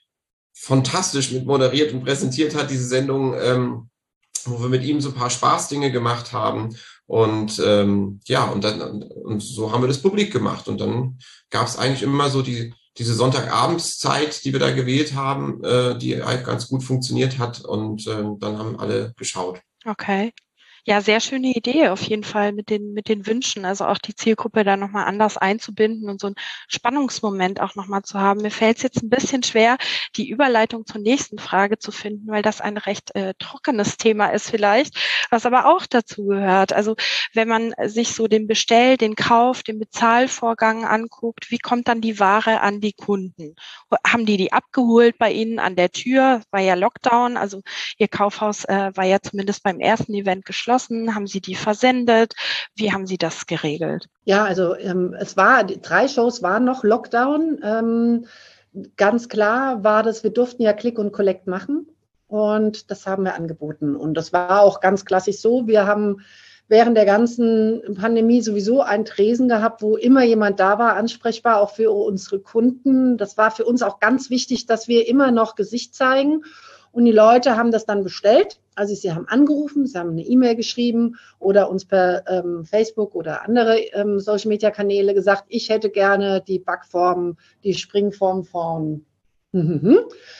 Speaker 3: fantastisch mit moderiert und präsentiert hat, diese Sendung, ähm, wo wir mit ihm so ein paar Spaßdinge gemacht haben. Und ähm, ja, und dann und, und so haben wir das publik gemacht. Und dann gab es eigentlich immer so die diese Sonntagabendszeit, die wir da gewählt haben, äh, die halt ganz gut funktioniert hat. Und äh, dann haben alle geschaut.
Speaker 1: Okay. Ja, sehr schöne Idee auf jeden Fall mit den, mit den Wünschen, also auch die Zielgruppe da nochmal anders einzubinden und so einen Spannungsmoment auch nochmal zu haben. Mir fällt es jetzt ein bisschen schwer, die Überleitung zur nächsten Frage zu finden, weil das ein recht äh, trockenes Thema ist vielleicht, was aber auch dazu gehört. Also wenn man sich so den Bestell-, den Kauf-, den Bezahlvorgang anguckt, wie kommt dann die Ware an die Kunden? Haben die die abgeholt bei Ihnen an der Tür? War ja Lockdown, also Ihr Kaufhaus äh, war ja zumindest beim ersten Event geschlossen. Haben Sie die versendet? Wie haben Sie das geregelt?
Speaker 2: Ja, also ähm, es war, die drei Shows waren noch Lockdown. Ähm, ganz klar war das, wir durften ja Click und Collect machen und das haben wir angeboten. Und das war auch ganz klassisch so. Wir haben während der ganzen Pandemie sowieso einen Tresen gehabt, wo immer jemand da war, ansprechbar, auch für unsere Kunden. Das war für uns auch ganz wichtig, dass wir immer noch Gesicht zeigen. Und die Leute haben das dann bestellt. Also sie haben angerufen, sie haben eine E-Mail geschrieben oder uns per ähm, Facebook oder andere ähm, Social-Media-Kanäle gesagt, ich hätte gerne die Backform, die Springform von mhm.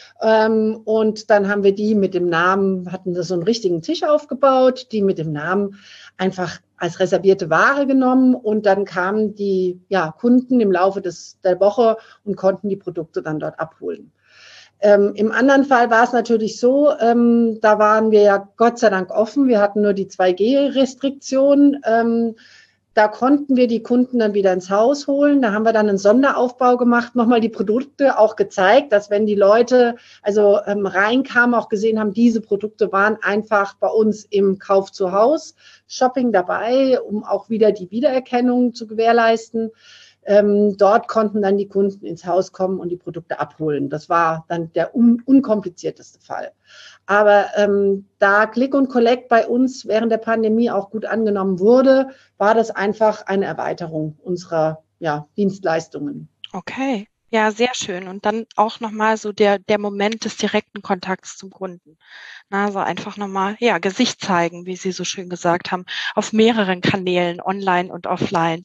Speaker 2: ähm, und dann haben wir die mit dem Namen, hatten das so einen richtigen Tisch aufgebaut, die mit dem Namen einfach als reservierte Ware genommen und dann kamen die ja, Kunden im Laufe des, der Woche und konnten die Produkte dann dort abholen. Ähm, Im anderen Fall war es natürlich so, ähm, da waren wir ja Gott sei Dank offen. Wir hatten nur die zwei G Restriktion. Ähm, da konnten wir die Kunden dann wieder ins Haus holen. Da haben wir dann einen Sonderaufbau gemacht, nochmal die Produkte auch gezeigt, dass wenn die Leute also ähm, reinkamen, auch gesehen haben, diese Produkte waren einfach bei uns im Kauf zu Haus, Shopping dabei, um auch wieder die Wiedererkennung zu gewährleisten. Ähm, dort konnten dann die Kunden ins Haus kommen und die Produkte abholen. Das war dann der un- unkomplizierteste Fall. Aber ähm, da Click und Collect bei uns während der Pandemie auch gut angenommen wurde, war das einfach eine Erweiterung unserer ja, Dienstleistungen.
Speaker 1: Okay. Ja, sehr schön. Und dann auch nochmal so der, der Moment des direkten Kontakts zum Kunden. Na, also einfach nochmal, ja, Gesicht zeigen, wie Sie so schön gesagt haben, auf mehreren Kanälen, online und offline.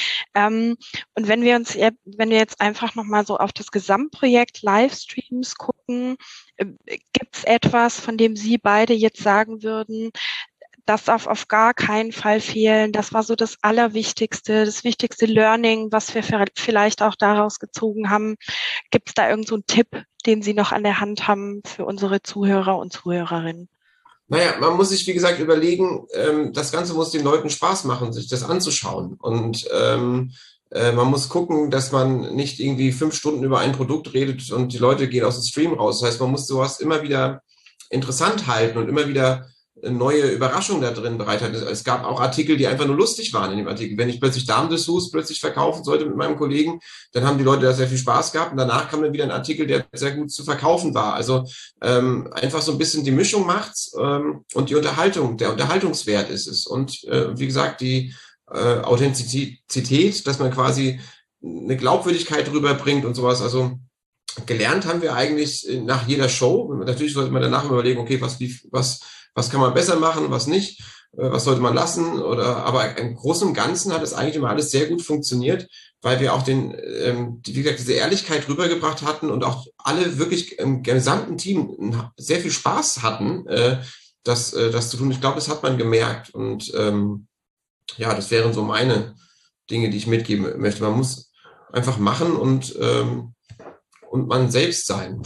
Speaker 1: Ähm, und wenn wir uns, wenn wir jetzt einfach nochmal so auf das Gesamtprojekt Livestreams gucken, äh, gibt es etwas, von dem Sie beide jetzt sagen würden, das darf auf gar keinen Fall fehlen. Das war so das Allerwichtigste, das wichtigste Learning, was wir vielleicht auch daraus gezogen haben. Gibt es da irgend so einen Tipp, den Sie noch an der Hand haben für unsere Zuhörer und Zuhörerinnen?
Speaker 3: Naja, man muss sich, wie gesagt, überlegen, ähm, das Ganze muss den Leuten Spaß machen, sich das anzuschauen. Und ähm, äh, man muss gucken, dass man nicht irgendwie fünf Stunden über ein Produkt redet und die Leute gehen aus dem Stream raus. Das heißt, man muss sowas immer wieder interessant halten und immer wieder neue Überraschungen da drin bereithalten. Es gab auch Artikel, die einfach nur lustig waren in dem Artikel. Wenn ich plötzlich Damendessous plötzlich verkaufen sollte mit meinem Kollegen, dann haben die Leute da sehr viel Spaß gehabt und danach kam dann wieder ein Artikel, der sehr gut zu verkaufen war. Also ähm, einfach so ein bisschen die Mischung macht's ähm, und die Unterhaltung, der Unterhaltungswert ist es. Und äh, wie gesagt, die äh, Authentizität, dass man quasi eine Glaubwürdigkeit rüberbringt und sowas. Also gelernt haben wir eigentlich nach jeder Show. Natürlich sollte man danach überlegen, okay, was lief, was Was kann man besser machen, was nicht, was sollte man lassen? Oder aber im Großen und Ganzen hat es eigentlich immer alles sehr gut funktioniert, weil wir auch den, ähm, wie gesagt, diese Ehrlichkeit rübergebracht hatten und auch alle wirklich im gesamten Team sehr viel Spaß hatten, äh, das, äh, das zu tun. Ich glaube, das hat man gemerkt. Und ähm, ja, das wären so meine Dinge, die ich mitgeben möchte. Man muss einfach machen und, ähm, und man selbst sein.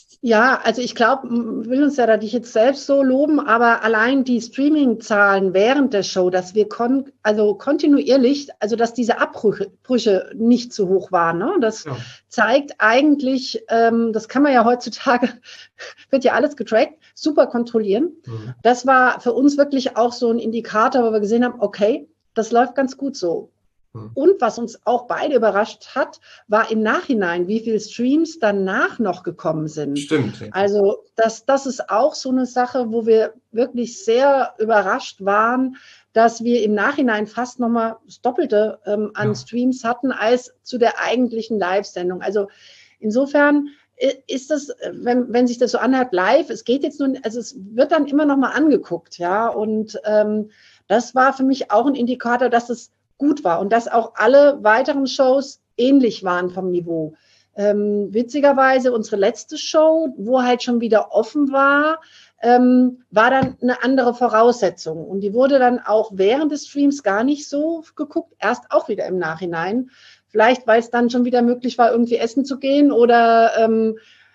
Speaker 2: Ja, also ich glaube, will uns ja da nicht jetzt selbst so loben, aber allein die Streaming-Zahlen während der Show, dass wir kon also kontinuierlich, also dass diese Abbrüche Brüche nicht zu hoch waren, ne? Das ja. zeigt eigentlich, ähm, das kann man ja heutzutage, wird ja alles getrackt, super kontrollieren. Mhm. Das war für uns wirklich auch so ein Indikator, wo wir gesehen haben, okay, das läuft ganz gut so. Und was uns auch beide überrascht hat, war im Nachhinein, wie viele Streams danach noch gekommen sind.
Speaker 3: Stimmt.
Speaker 2: Also das, das ist auch so eine Sache, wo wir wirklich sehr überrascht waren, dass wir im Nachhinein fast nochmal das Doppelte ähm, an ja. Streams hatten als zu der eigentlichen Live-Sendung. Also insofern ist das, wenn, wenn sich das so anhört, live, es geht jetzt nun, also es wird dann immer nochmal angeguckt, ja. Und ähm, das war für mich auch ein Indikator, dass es gut war und dass auch alle weiteren Shows ähnlich waren vom Niveau. Ähm, witzigerweise unsere letzte Show, wo halt schon wieder offen war, ähm, war dann eine andere Voraussetzung und die wurde dann auch während des Streams gar nicht so geguckt, erst auch wieder im Nachhinein. Vielleicht, weil es dann schon wieder möglich war, irgendwie essen zu gehen oder ähm,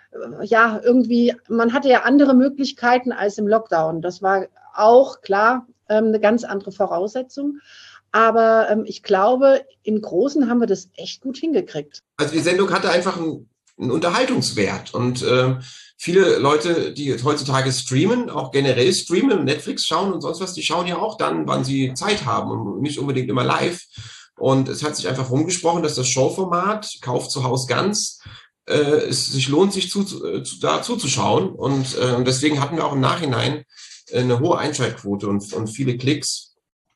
Speaker 2: ja, irgendwie, man hatte ja andere Möglichkeiten als im Lockdown. Das war auch klar ähm, eine ganz andere Voraussetzung. Aber ähm, ich glaube, im Großen haben wir das echt gut hingekriegt.
Speaker 3: Also die Sendung hatte einfach einen, einen Unterhaltungswert. Und äh, viele Leute, die heutzutage streamen, auch generell streamen und Netflix schauen und sonst was, die schauen ja auch dann, wann sie Zeit haben und nicht unbedingt immer live. Und es hat sich einfach rumgesprochen, dass das Showformat Kauf zu Haus ganz äh, es sich lohnt, sich zu, zu, da zuzuschauen. Und äh, deswegen hatten wir auch im Nachhinein eine hohe Einschaltquote und, und viele Klicks.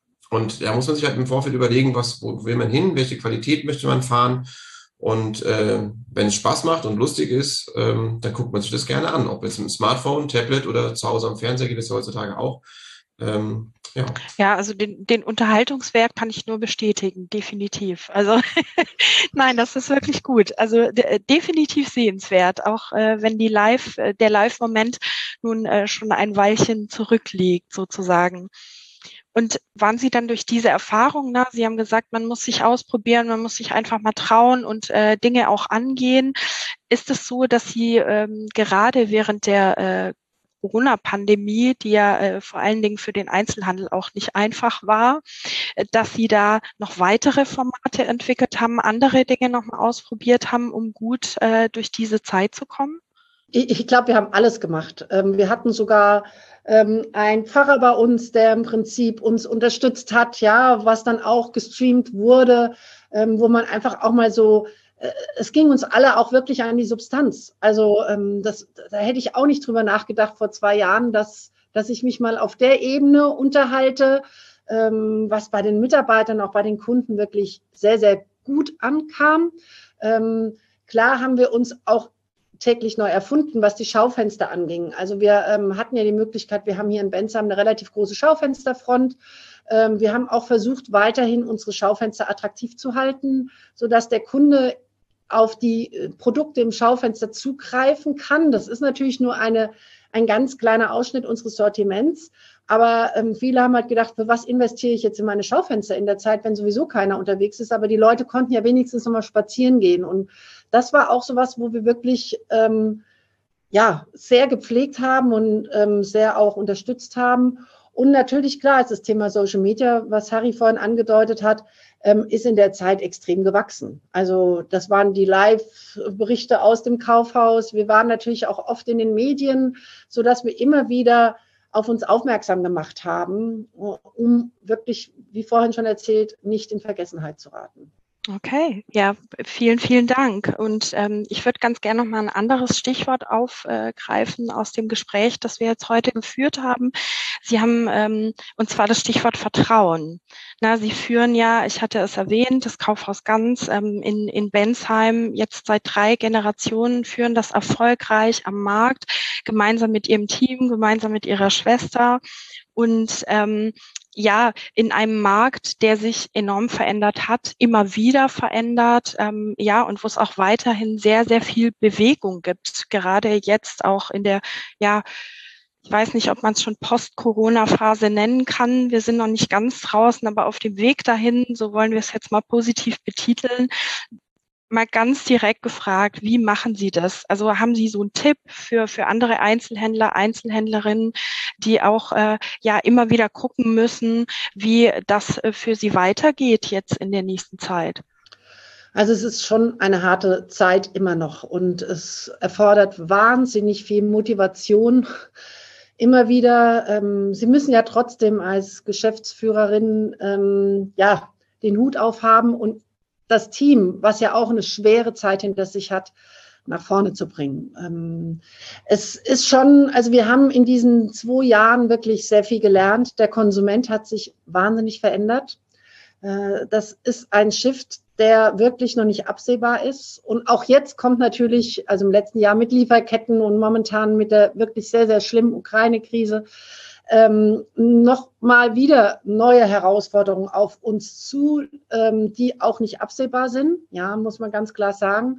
Speaker 3: Und da muss man sich halt im Vorfeld überlegen, was, wo will man hin, welche Qualität möchte man fahren. Und äh, wenn es Spaß macht und lustig ist, ähm, dann guckt man sich das gerne an. Ob jetzt im Smartphone, Tablet oder zu Hause am Fernseher, geht es ja heutzutage auch. Ähm, ja.
Speaker 1: ja, also den, den Unterhaltungswert kann ich nur bestätigen, definitiv. Also nein, das ist wirklich gut. Also de- definitiv sehenswert, auch äh, wenn die Live, äh, der Live-Moment nun äh, schon ein Weilchen zurückliegt, sozusagen. Und waren Sie dann durch diese Erfahrung, na, Sie haben gesagt, man muss sich ausprobieren, man muss sich einfach mal trauen und äh, Dinge auch angehen. Ist es so, dass Sie ähm, gerade während der äh, Corona-Pandemie, die ja äh, vor allen Dingen für den Einzelhandel auch nicht einfach war, äh, dass Sie da noch weitere Formate entwickelt haben, andere Dinge nochmal ausprobiert haben, um gut äh, durch diese Zeit zu kommen?
Speaker 2: Ich, ich glaube, wir haben alles gemacht. Ähm, wir hatten sogar ähm, einen Pfarrer bei uns, der im Prinzip uns unterstützt hat, ja, was dann auch gestreamt wurde, ähm, wo man einfach auch mal so, äh, es ging uns alle auch wirklich an die Substanz. Also ähm, das, da hätte ich auch nicht drüber nachgedacht vor zwei Jahren, dass, dass ich mich mal auf der Ebene unterhalte, ähm, was bei den Mitarbeitern, auch bei den Kunden wirklich sehr, sehr gut ankam. Ähm, klar haben wir uns auch täglich neu erfunden, was die Schaufenster anging. Also wir ähm, hatten ja die Möglichkeit, wir haben hier in Bensheim eine relativ große Schaufensterfront. Ähm, wir haben auch versucht, weiterhin unsere Schaufenster attraktiv zu halten, sodass der Kunde auf die äh, Produkte im Schaufenster zugreifen kann. Das ist natürlich nur eine, ein ganz kleiner Ausschnitt unseres Sortiments. Aber ähm, viele haben halt gedacht, für was investiere ich jetzt in meine Schaufenster in der Zeit, wenn sowieso keiner unterwegs ist. Aber die Leute konnten ja wenigstens noch mal spazieren gehen. Und das war auch sowas, wo wir wirklich ähm, ja sehr gepflegt haben und ähm, sehr auch unterstützt haben. Und natürlich, klar, ist das Thema Social Media, was Harry vorhin angedeutet hat, ähm, ist in der Zeit extrem gewachsen. Also das waren die Live-Berichte aus dem Kaufhaus. Wir waren natürlich auch oft in den Medien, sodass wir immer wieder auf uns aufmerksam gemacht haben, um wirklich, wie vorhin schon erzählt, nicht in Vergessenheit zu raten.
Speaker 1: Okay, ja, vielen, vielen Dank. Und ähm, ich würde ganz gerne noch mal ein anderes Stichwort aufgreifen aus dem Gespräch, das wir jetzt heute geführt haben. Sie haben, ähm, und zwar das Stichwort Vertrauen. Na, Sie führen ja, ich hatte es erwähnt, das Kaufhaus Ganz ähm, in, in Bensheim, jetzt seit drei Generationen, führen das erfolgreich am Markt, gemeinsam mit Ihrem Team, gemeinsam mit Ihrer Schwester. Und ähm, ja, in einem Markt, der sich enorm verändert hat, immer wieder verändert, ähm, ja, und wo es auch weiterhin sehr, sehr viel Bewegung gibt, gerade jetzt auch in der, ja, ich weiß nicht, ob man es schon Post-Corona-Phase nennen kann. Wir sind noch nicht ganz draußen, aber auf dem Weg dahin, so wollen wir es jetzt mal positiv betiteln. Mal ganz direkt gefragt, wie machen Sie das? Also haben Sie so einen Tipp für für andere Einzelhändler, Einzelhändlerinnen, die auch äh, ja immer wieder gucken müssen, wie das äh, für sie weitergeht jetzt in der nächsten Zeit?
Speaker 2: Also es ist schon eine harte Zeit immer noch und es erfordert wahnsinnig viel Motivation. Immer wieder, ähm, Sie müssen ja trotzdem als Geschäftsführerin ähm, ja den Hut aufhaben und das Team, was ja auch eine schwere Zeit hinter sich hat, nach vorne zu bringen. Ähm, es ist schon, also wir haben in diesen zwei Jahren wirklich sehr viel gelernt. Der Konsument hat sich wahnsinnig verändert. Äh, das ist ein Shift, der wirklich noch nicht absehbar ist. Und auch jetzt kommt natürlich, also im letzten Jahr mit Lieferketten und momentan mit der wirklich sehr, sehr schlimmen Ukraine-Krise, ähm, noch mal wieder neue Herausforderungen auf uns zu, ähm, die auch nicht absehbar sind. Ja, muss man ganz klar sagen.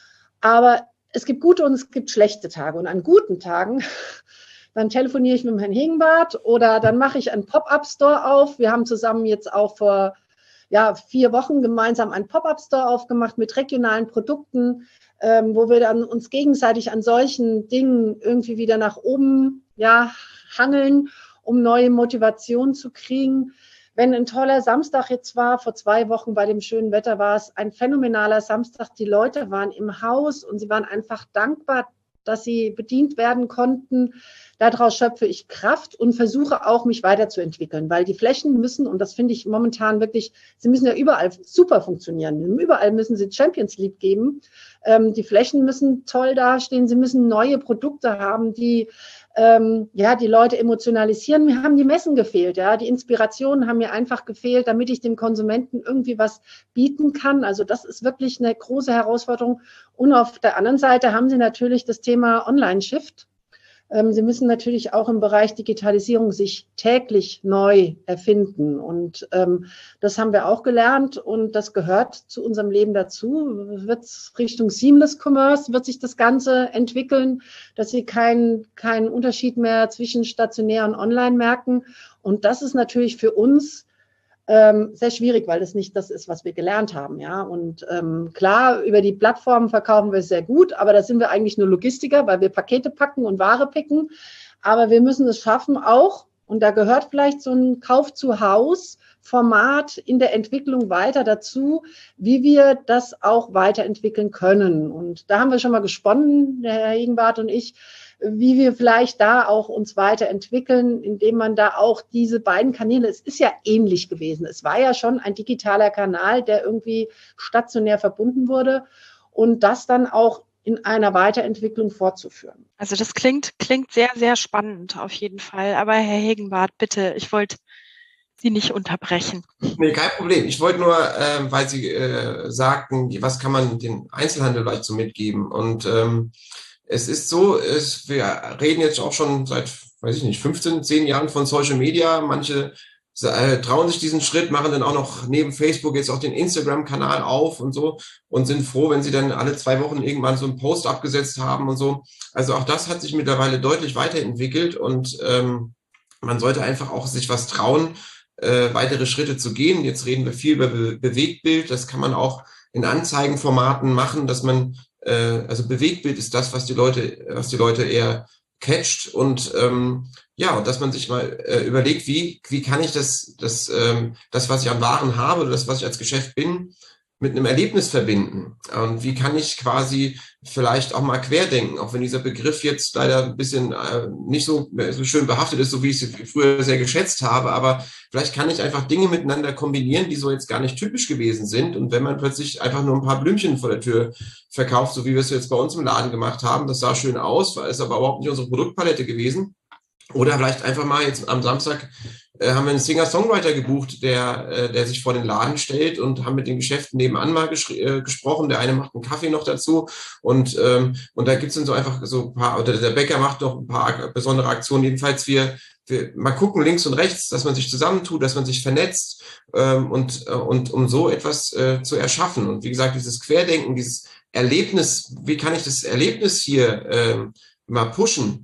Speaker 2: Aber es gibt gute und es gibt schlechte Tage. Und an guten Tagen, dann telefoniere ich mit dem Herrn Hegenbarth oder dann mache ich einen Pop-up-Store auf. Wir haben zusammen jetzt auch vor ja, vier Wochen gemeinsam einen Pop-up-Store aufgemacht mit regionalen Produkten, ähm, wo wir dann uns gegenseitig an solchen Dingen irgendwie wieder nach oben ja, hangeln, um neue Motivation zu kriegen. Wenn ein toller Samstag jetzt war, vor zwei Wochen bei dem schönen Wetter war es ein phänomenaler Samstag. Die Leute waren im Haus und sie waren einfach dankbar, dass sie bedient werden konnten. Daraus schöpfe ich Kraft und versuche auch, mich weiterzuentwickeln, weil die Flächen müssen, und das finde ich momentan wirklich, sie müssen ja überall super funktionieren. Überall müssen sie Champions League geben. Ähm, die Flächen müssen toll dastehen. Sie müssen neue Produkte haben, die ähm, ja die Leute emotionalisieren. Mir haben die Messen gefehlt, ja, die Inspirationen haben mir einfach gefehlt, damit ich dem Konsumenten irgendwie was bieten kann. Also das ist wirklich eine große Herausforderung. Und auf der anderen Seite haben sie natürlich das Thema Online-Shift. Sie müssen natürlich auch im Bereich Digitalisierung sich täglich neu erfinden. Und ähm, das haben wir auch gelernt und das gehört zu unserem Leben dazu. Wird Richtung Seamless Commerce wird sich das Ganze entwickeln, dass Sie keinen keinen Unterschied mehr zwischen stationär und online merken. Und das ist natürlich für uns Ähm, sehr schwierig, weil das nicht das ist, was wir gelernt haben. Ja, und ähm, klar, über die Plattformen verkaufen wir sehr gut, aber da sind wir eigentlich nur Logistiker, weil wir Pakete packen und Ware picken. Aber wir müssen es schaffen auch, und da gehört vielleicht so ein Kauf zu Haus Format in der Entwicklung weiter dazu, wie wir das auch weiterentwickeln können. Und da haben wir schon mal gesponnen, der Herr Hegenbarth und ich, wie wir vielleicht da auch uns weiterentwickeln, indem man da auch diese beiden Kanäle, es ist ja ähnlich gewesen. Es war ja schon ein digitaler Kanal, der irgendwie stationär verbunden wurde und das dann auch in einer Weiterentwicklung fortzuführen.
Speaker 1: Also das klingt, klingt sehr, sehr spannend auf jeden Fall. Aber Herr Hegenbarth, bitte, ich wollte Sie nicht unterbrechen.
Speaker 3: Nee, kein Problem. Ich wollte nur, äh, weil Sie äh, sagten, was kann man den Einzelhandel vielleicht so mitgeben? Und ähm, es ist so, es, wir reden jetzt auch schon seit, weiß ich nicht, fünfzehn, zehn Jahren von Social Media. Manche äh, trauen sich diesen Schritt, machen dann auch noch neben Facebook jetzt auch den Instagram-Kanal auf und so und sind froh, wenn sie dann alle zwei Wochen irgendwann so einen Post abgesetzt haben und so. Also auch das hat sich mittlerweile deutlich weiterentwickelt und ähm, man sollte einfach auch sich was trauen, äh, weitere Schritte zu gehen. Jetzt reden wir viel über Be- Bewegtbild. Das kann man auch in Anzeigenformaten machen, dass man also Bewegtbild ist das, was die Leute, was die Leute eher catcht und ähm, ja, und dass man sich mal äh, überlegt, wie wie kann ich das das ähm, das, was ich an Waren habe oder das, was ich als Geschäft bin, mit einem Erlebnis verbinden und wie kann ich quasi vielleicht auch mal querdenken, auch wenn dieser Begriff jetzt leider ein bisschen äh, nicht so, so schön behaftet ist, so wie ich es früher sehr geschätzt habe, aber vielleicht kann ich einfach Dinge miteinander kombinieren, die so jetzt gar nicht typisch gewesen sind und wenn man plötzlich einfach nur ein paar Blümchen vor der Tür verkauft, so wie wir es jetzt bei uns im Laden gemacht haben, das sah schön aus, war ist aber überhaupt nicht unsere Produktpalette gewesen oder vielleicht einfach mal jetzt am Samstag äh, haben wir einen Singer-Songwriter gebucht, der, äh, der sich vor den Laden stellt und haben mit den Geschäften nebenan mal ges- äh, gesprochen. Der eine macht einen Kaffee noch dazu und, ähm, und da gibt's dann so einfach so ein paar, oder der Bäcker macht noch ein paar besondere Aktionen. Jedenfalls wir, wir mal gucken links und rechts, dass man sich zusammentut, dass man sich vernetzt ähm, und, äh, und um so etwas äh, zu erschaffen. Und wie gesagt, dieses Querdenken, dieses Erlebnis, wie kann ich das Erlebnis hier äh, mal pushen?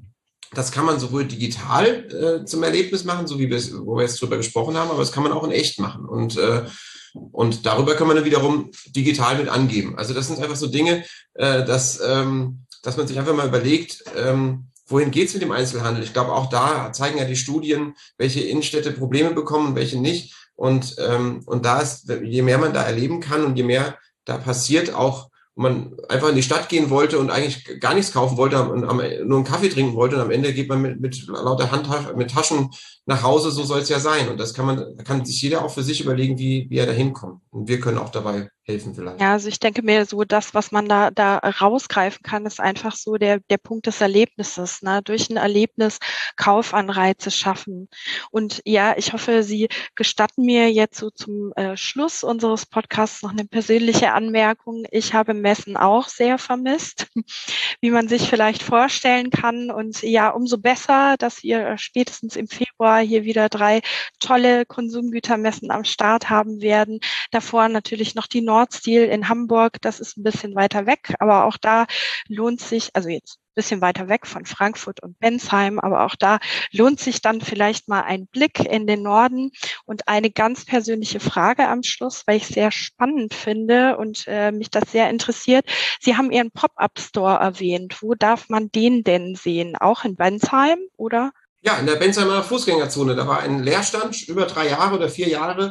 Speaker 3: Das kann man sowohl digital äh, zum Erlebnis machen, so wie wir es, wo wir jetzt drüber gesprochen haben, aber das kann man auch in echt machen. Und, äh, und darüber kann man dann wiederum digital mit angeben. Also das sind einfach so Dinge, äh, dass, ähm, dass man sich einfach mal überlegt, ähm, wohin geht's mit dem Einzelhandel? Ich glaube, auch da zeigen ja die Studien, welche Innenstädte Probleme bekommen und welche nicht. Und, ähm, und da ist, je mehr man da erleben kann und je mehr da passiert, auch wo man einfach in die Stadt gehen wollte und eigentlich gar nichts kaufen wollte und am, nur einen Kaffee trinken wollte und am Ende geht man mit, mit lauter Handtaschen, mit Taschen nach Hause, so soll es ja sein. Und das kann man, kann sich jeder auch für sich überlegen, wie, wie er da hinkommt. Und wir können auch dabei helfen vielleicht.
Speaker 1: Ja, also ich denke mir so, das, was man da, da rausgreifen kann, ist einfach so der, der Punkt des Erlebnisses, ne? Durch ein Erlebnis Kaufanreize schaffen. Und ja, ich hoffe, Sie gestatten mir jetzt so zum äh, Schluss unseres Podcasts noch eine persönliche Anmerkung. Ich habe Messen auch sehr vermisst, wie man sich vielleicht vorstellen kann. Und ja, umso besser, dass wir spätestens im Februar hier wieder drei tolle Konsumgütermessen am Start haben werden. Davor natürlich noch die Nordstil in Hamburg, das ist ein bisschen weiter weg, aber auch da lohnt sich, also jetzt ein bisschen weiter weg von Frankfurt und Bensheim, aber auch da lohnt sich dann vielleicht mal ein Blick in den Norden. Und eine ganz persönliche Frage am Schluss, weil ich sehr spannend finde und äh, mich das sehr interessiert. Sie haben Ihren Pop-up-Store erwähnt. Wo darf man den denn sehen? Auch in Bensheim, oder?
Speaker 3: Ja, in der Bensheimer Fußgängerzone. Da war ein Leerstand über drei Jahre oder vier Jahre,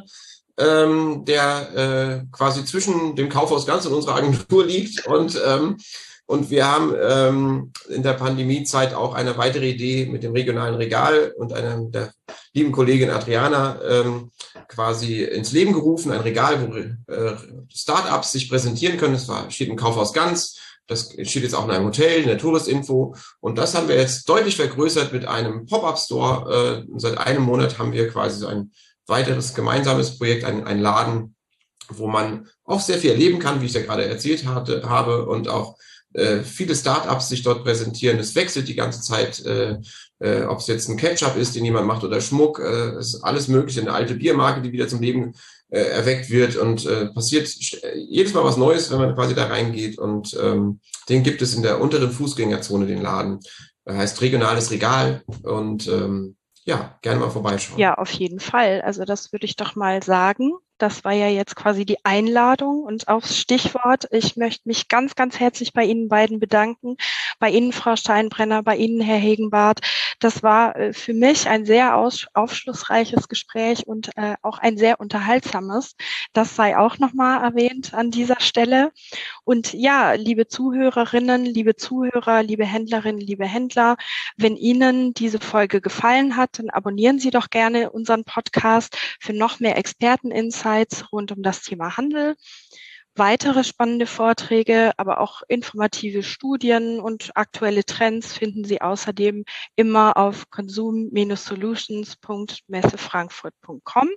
Speaker 3: ähm, der äh, quasi zwischen dem Kaufhaus Ganz und unserer Agentur liegt. Und, ähm, und wir haben ähm, in der Pandemiezeit auch eine weitere Idee mit dem regionalen Regal und einer der lieben Kollegin Adriana ähm, quasi ins Leben gerufen. Ein Regal, wo äh, Start-ups sich präsentieren können. Es war, steht im Kaufhaus Ganz. Das steht jetzt auch in einem Hotel, in der Touristinfo. Und das haben wir jetzt deutlich vergrößert mit einem Pop-up-Store. Äh, seit einem Monat haben wir quasi so ein weiteres gemeinsames Projekt, ein, ein Laden, wo man auch sehr viel erleben kann, wie ich ja gerade erzählt hatte, habe, und auch äh, viele Startups sich dort präsentieren. Es wechselt die ganze Zeit, äh, äh, ob es jetzt ein Ketchup ist, den jemand macht, oder Schmuck. Äh, es ist alles mögliche, eine alte Biermarke, die wieder zum Leben äh, erweckt wird, und äh, passiert jedes Mal was Neues, wenn man quasi da reingeht. Und ähm, den gibt es in der unteren Fußgängerzone, den Laden. Er heißt Regionales Regal, und ähm, ja, gerne mal vorbeischauen.
Speaker 1: Ja, auf jeden Fall. Also das würde ich doch mal sagen. Das war ja jetzt quasi die Einladung und aufs Stichwort. Ich möchte mich ganz, ganz herzlich bei Ihnen beiden bedanken. Bei Ihnen, Frau Steinbrenner, bei Ihnen, Herr Hegenbarth. Das war für mich ein sehr aufschlussreiches Gespräch und äh, auch ein sehr unterhaltsames. Das sei auch nochmal erwähnt an dieser Stelle. Und ja, liebe Zuhörerinnen, liebe Zuhörer, liebe Händlerinnen, liebe Händler, wenn Ihnen diese Folge gefallen hat, dann abonnieren Sie doch gerne unseren Podcast für noch mehr Experteninsights rund um das Thema Handel. Weitere spannende Vorträge, aber auch informative Studien und aktuelle Trends finden Sie außerdem immer auf konsum Solutions Punkt messefrankfurt Punkt com.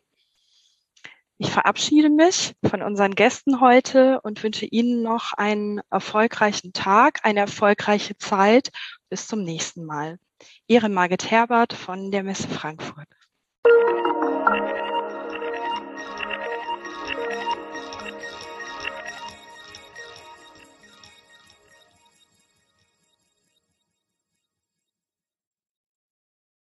Speaker 1: Ich verabschiede mich von unseren Gästen heute und wünsche Ihnen noch einen erfolgreichen Tag, eine erfolgreiche Zeit. Bis zum nächsten Mal. Ihre Margit Herbert von der Messe Frankfurt.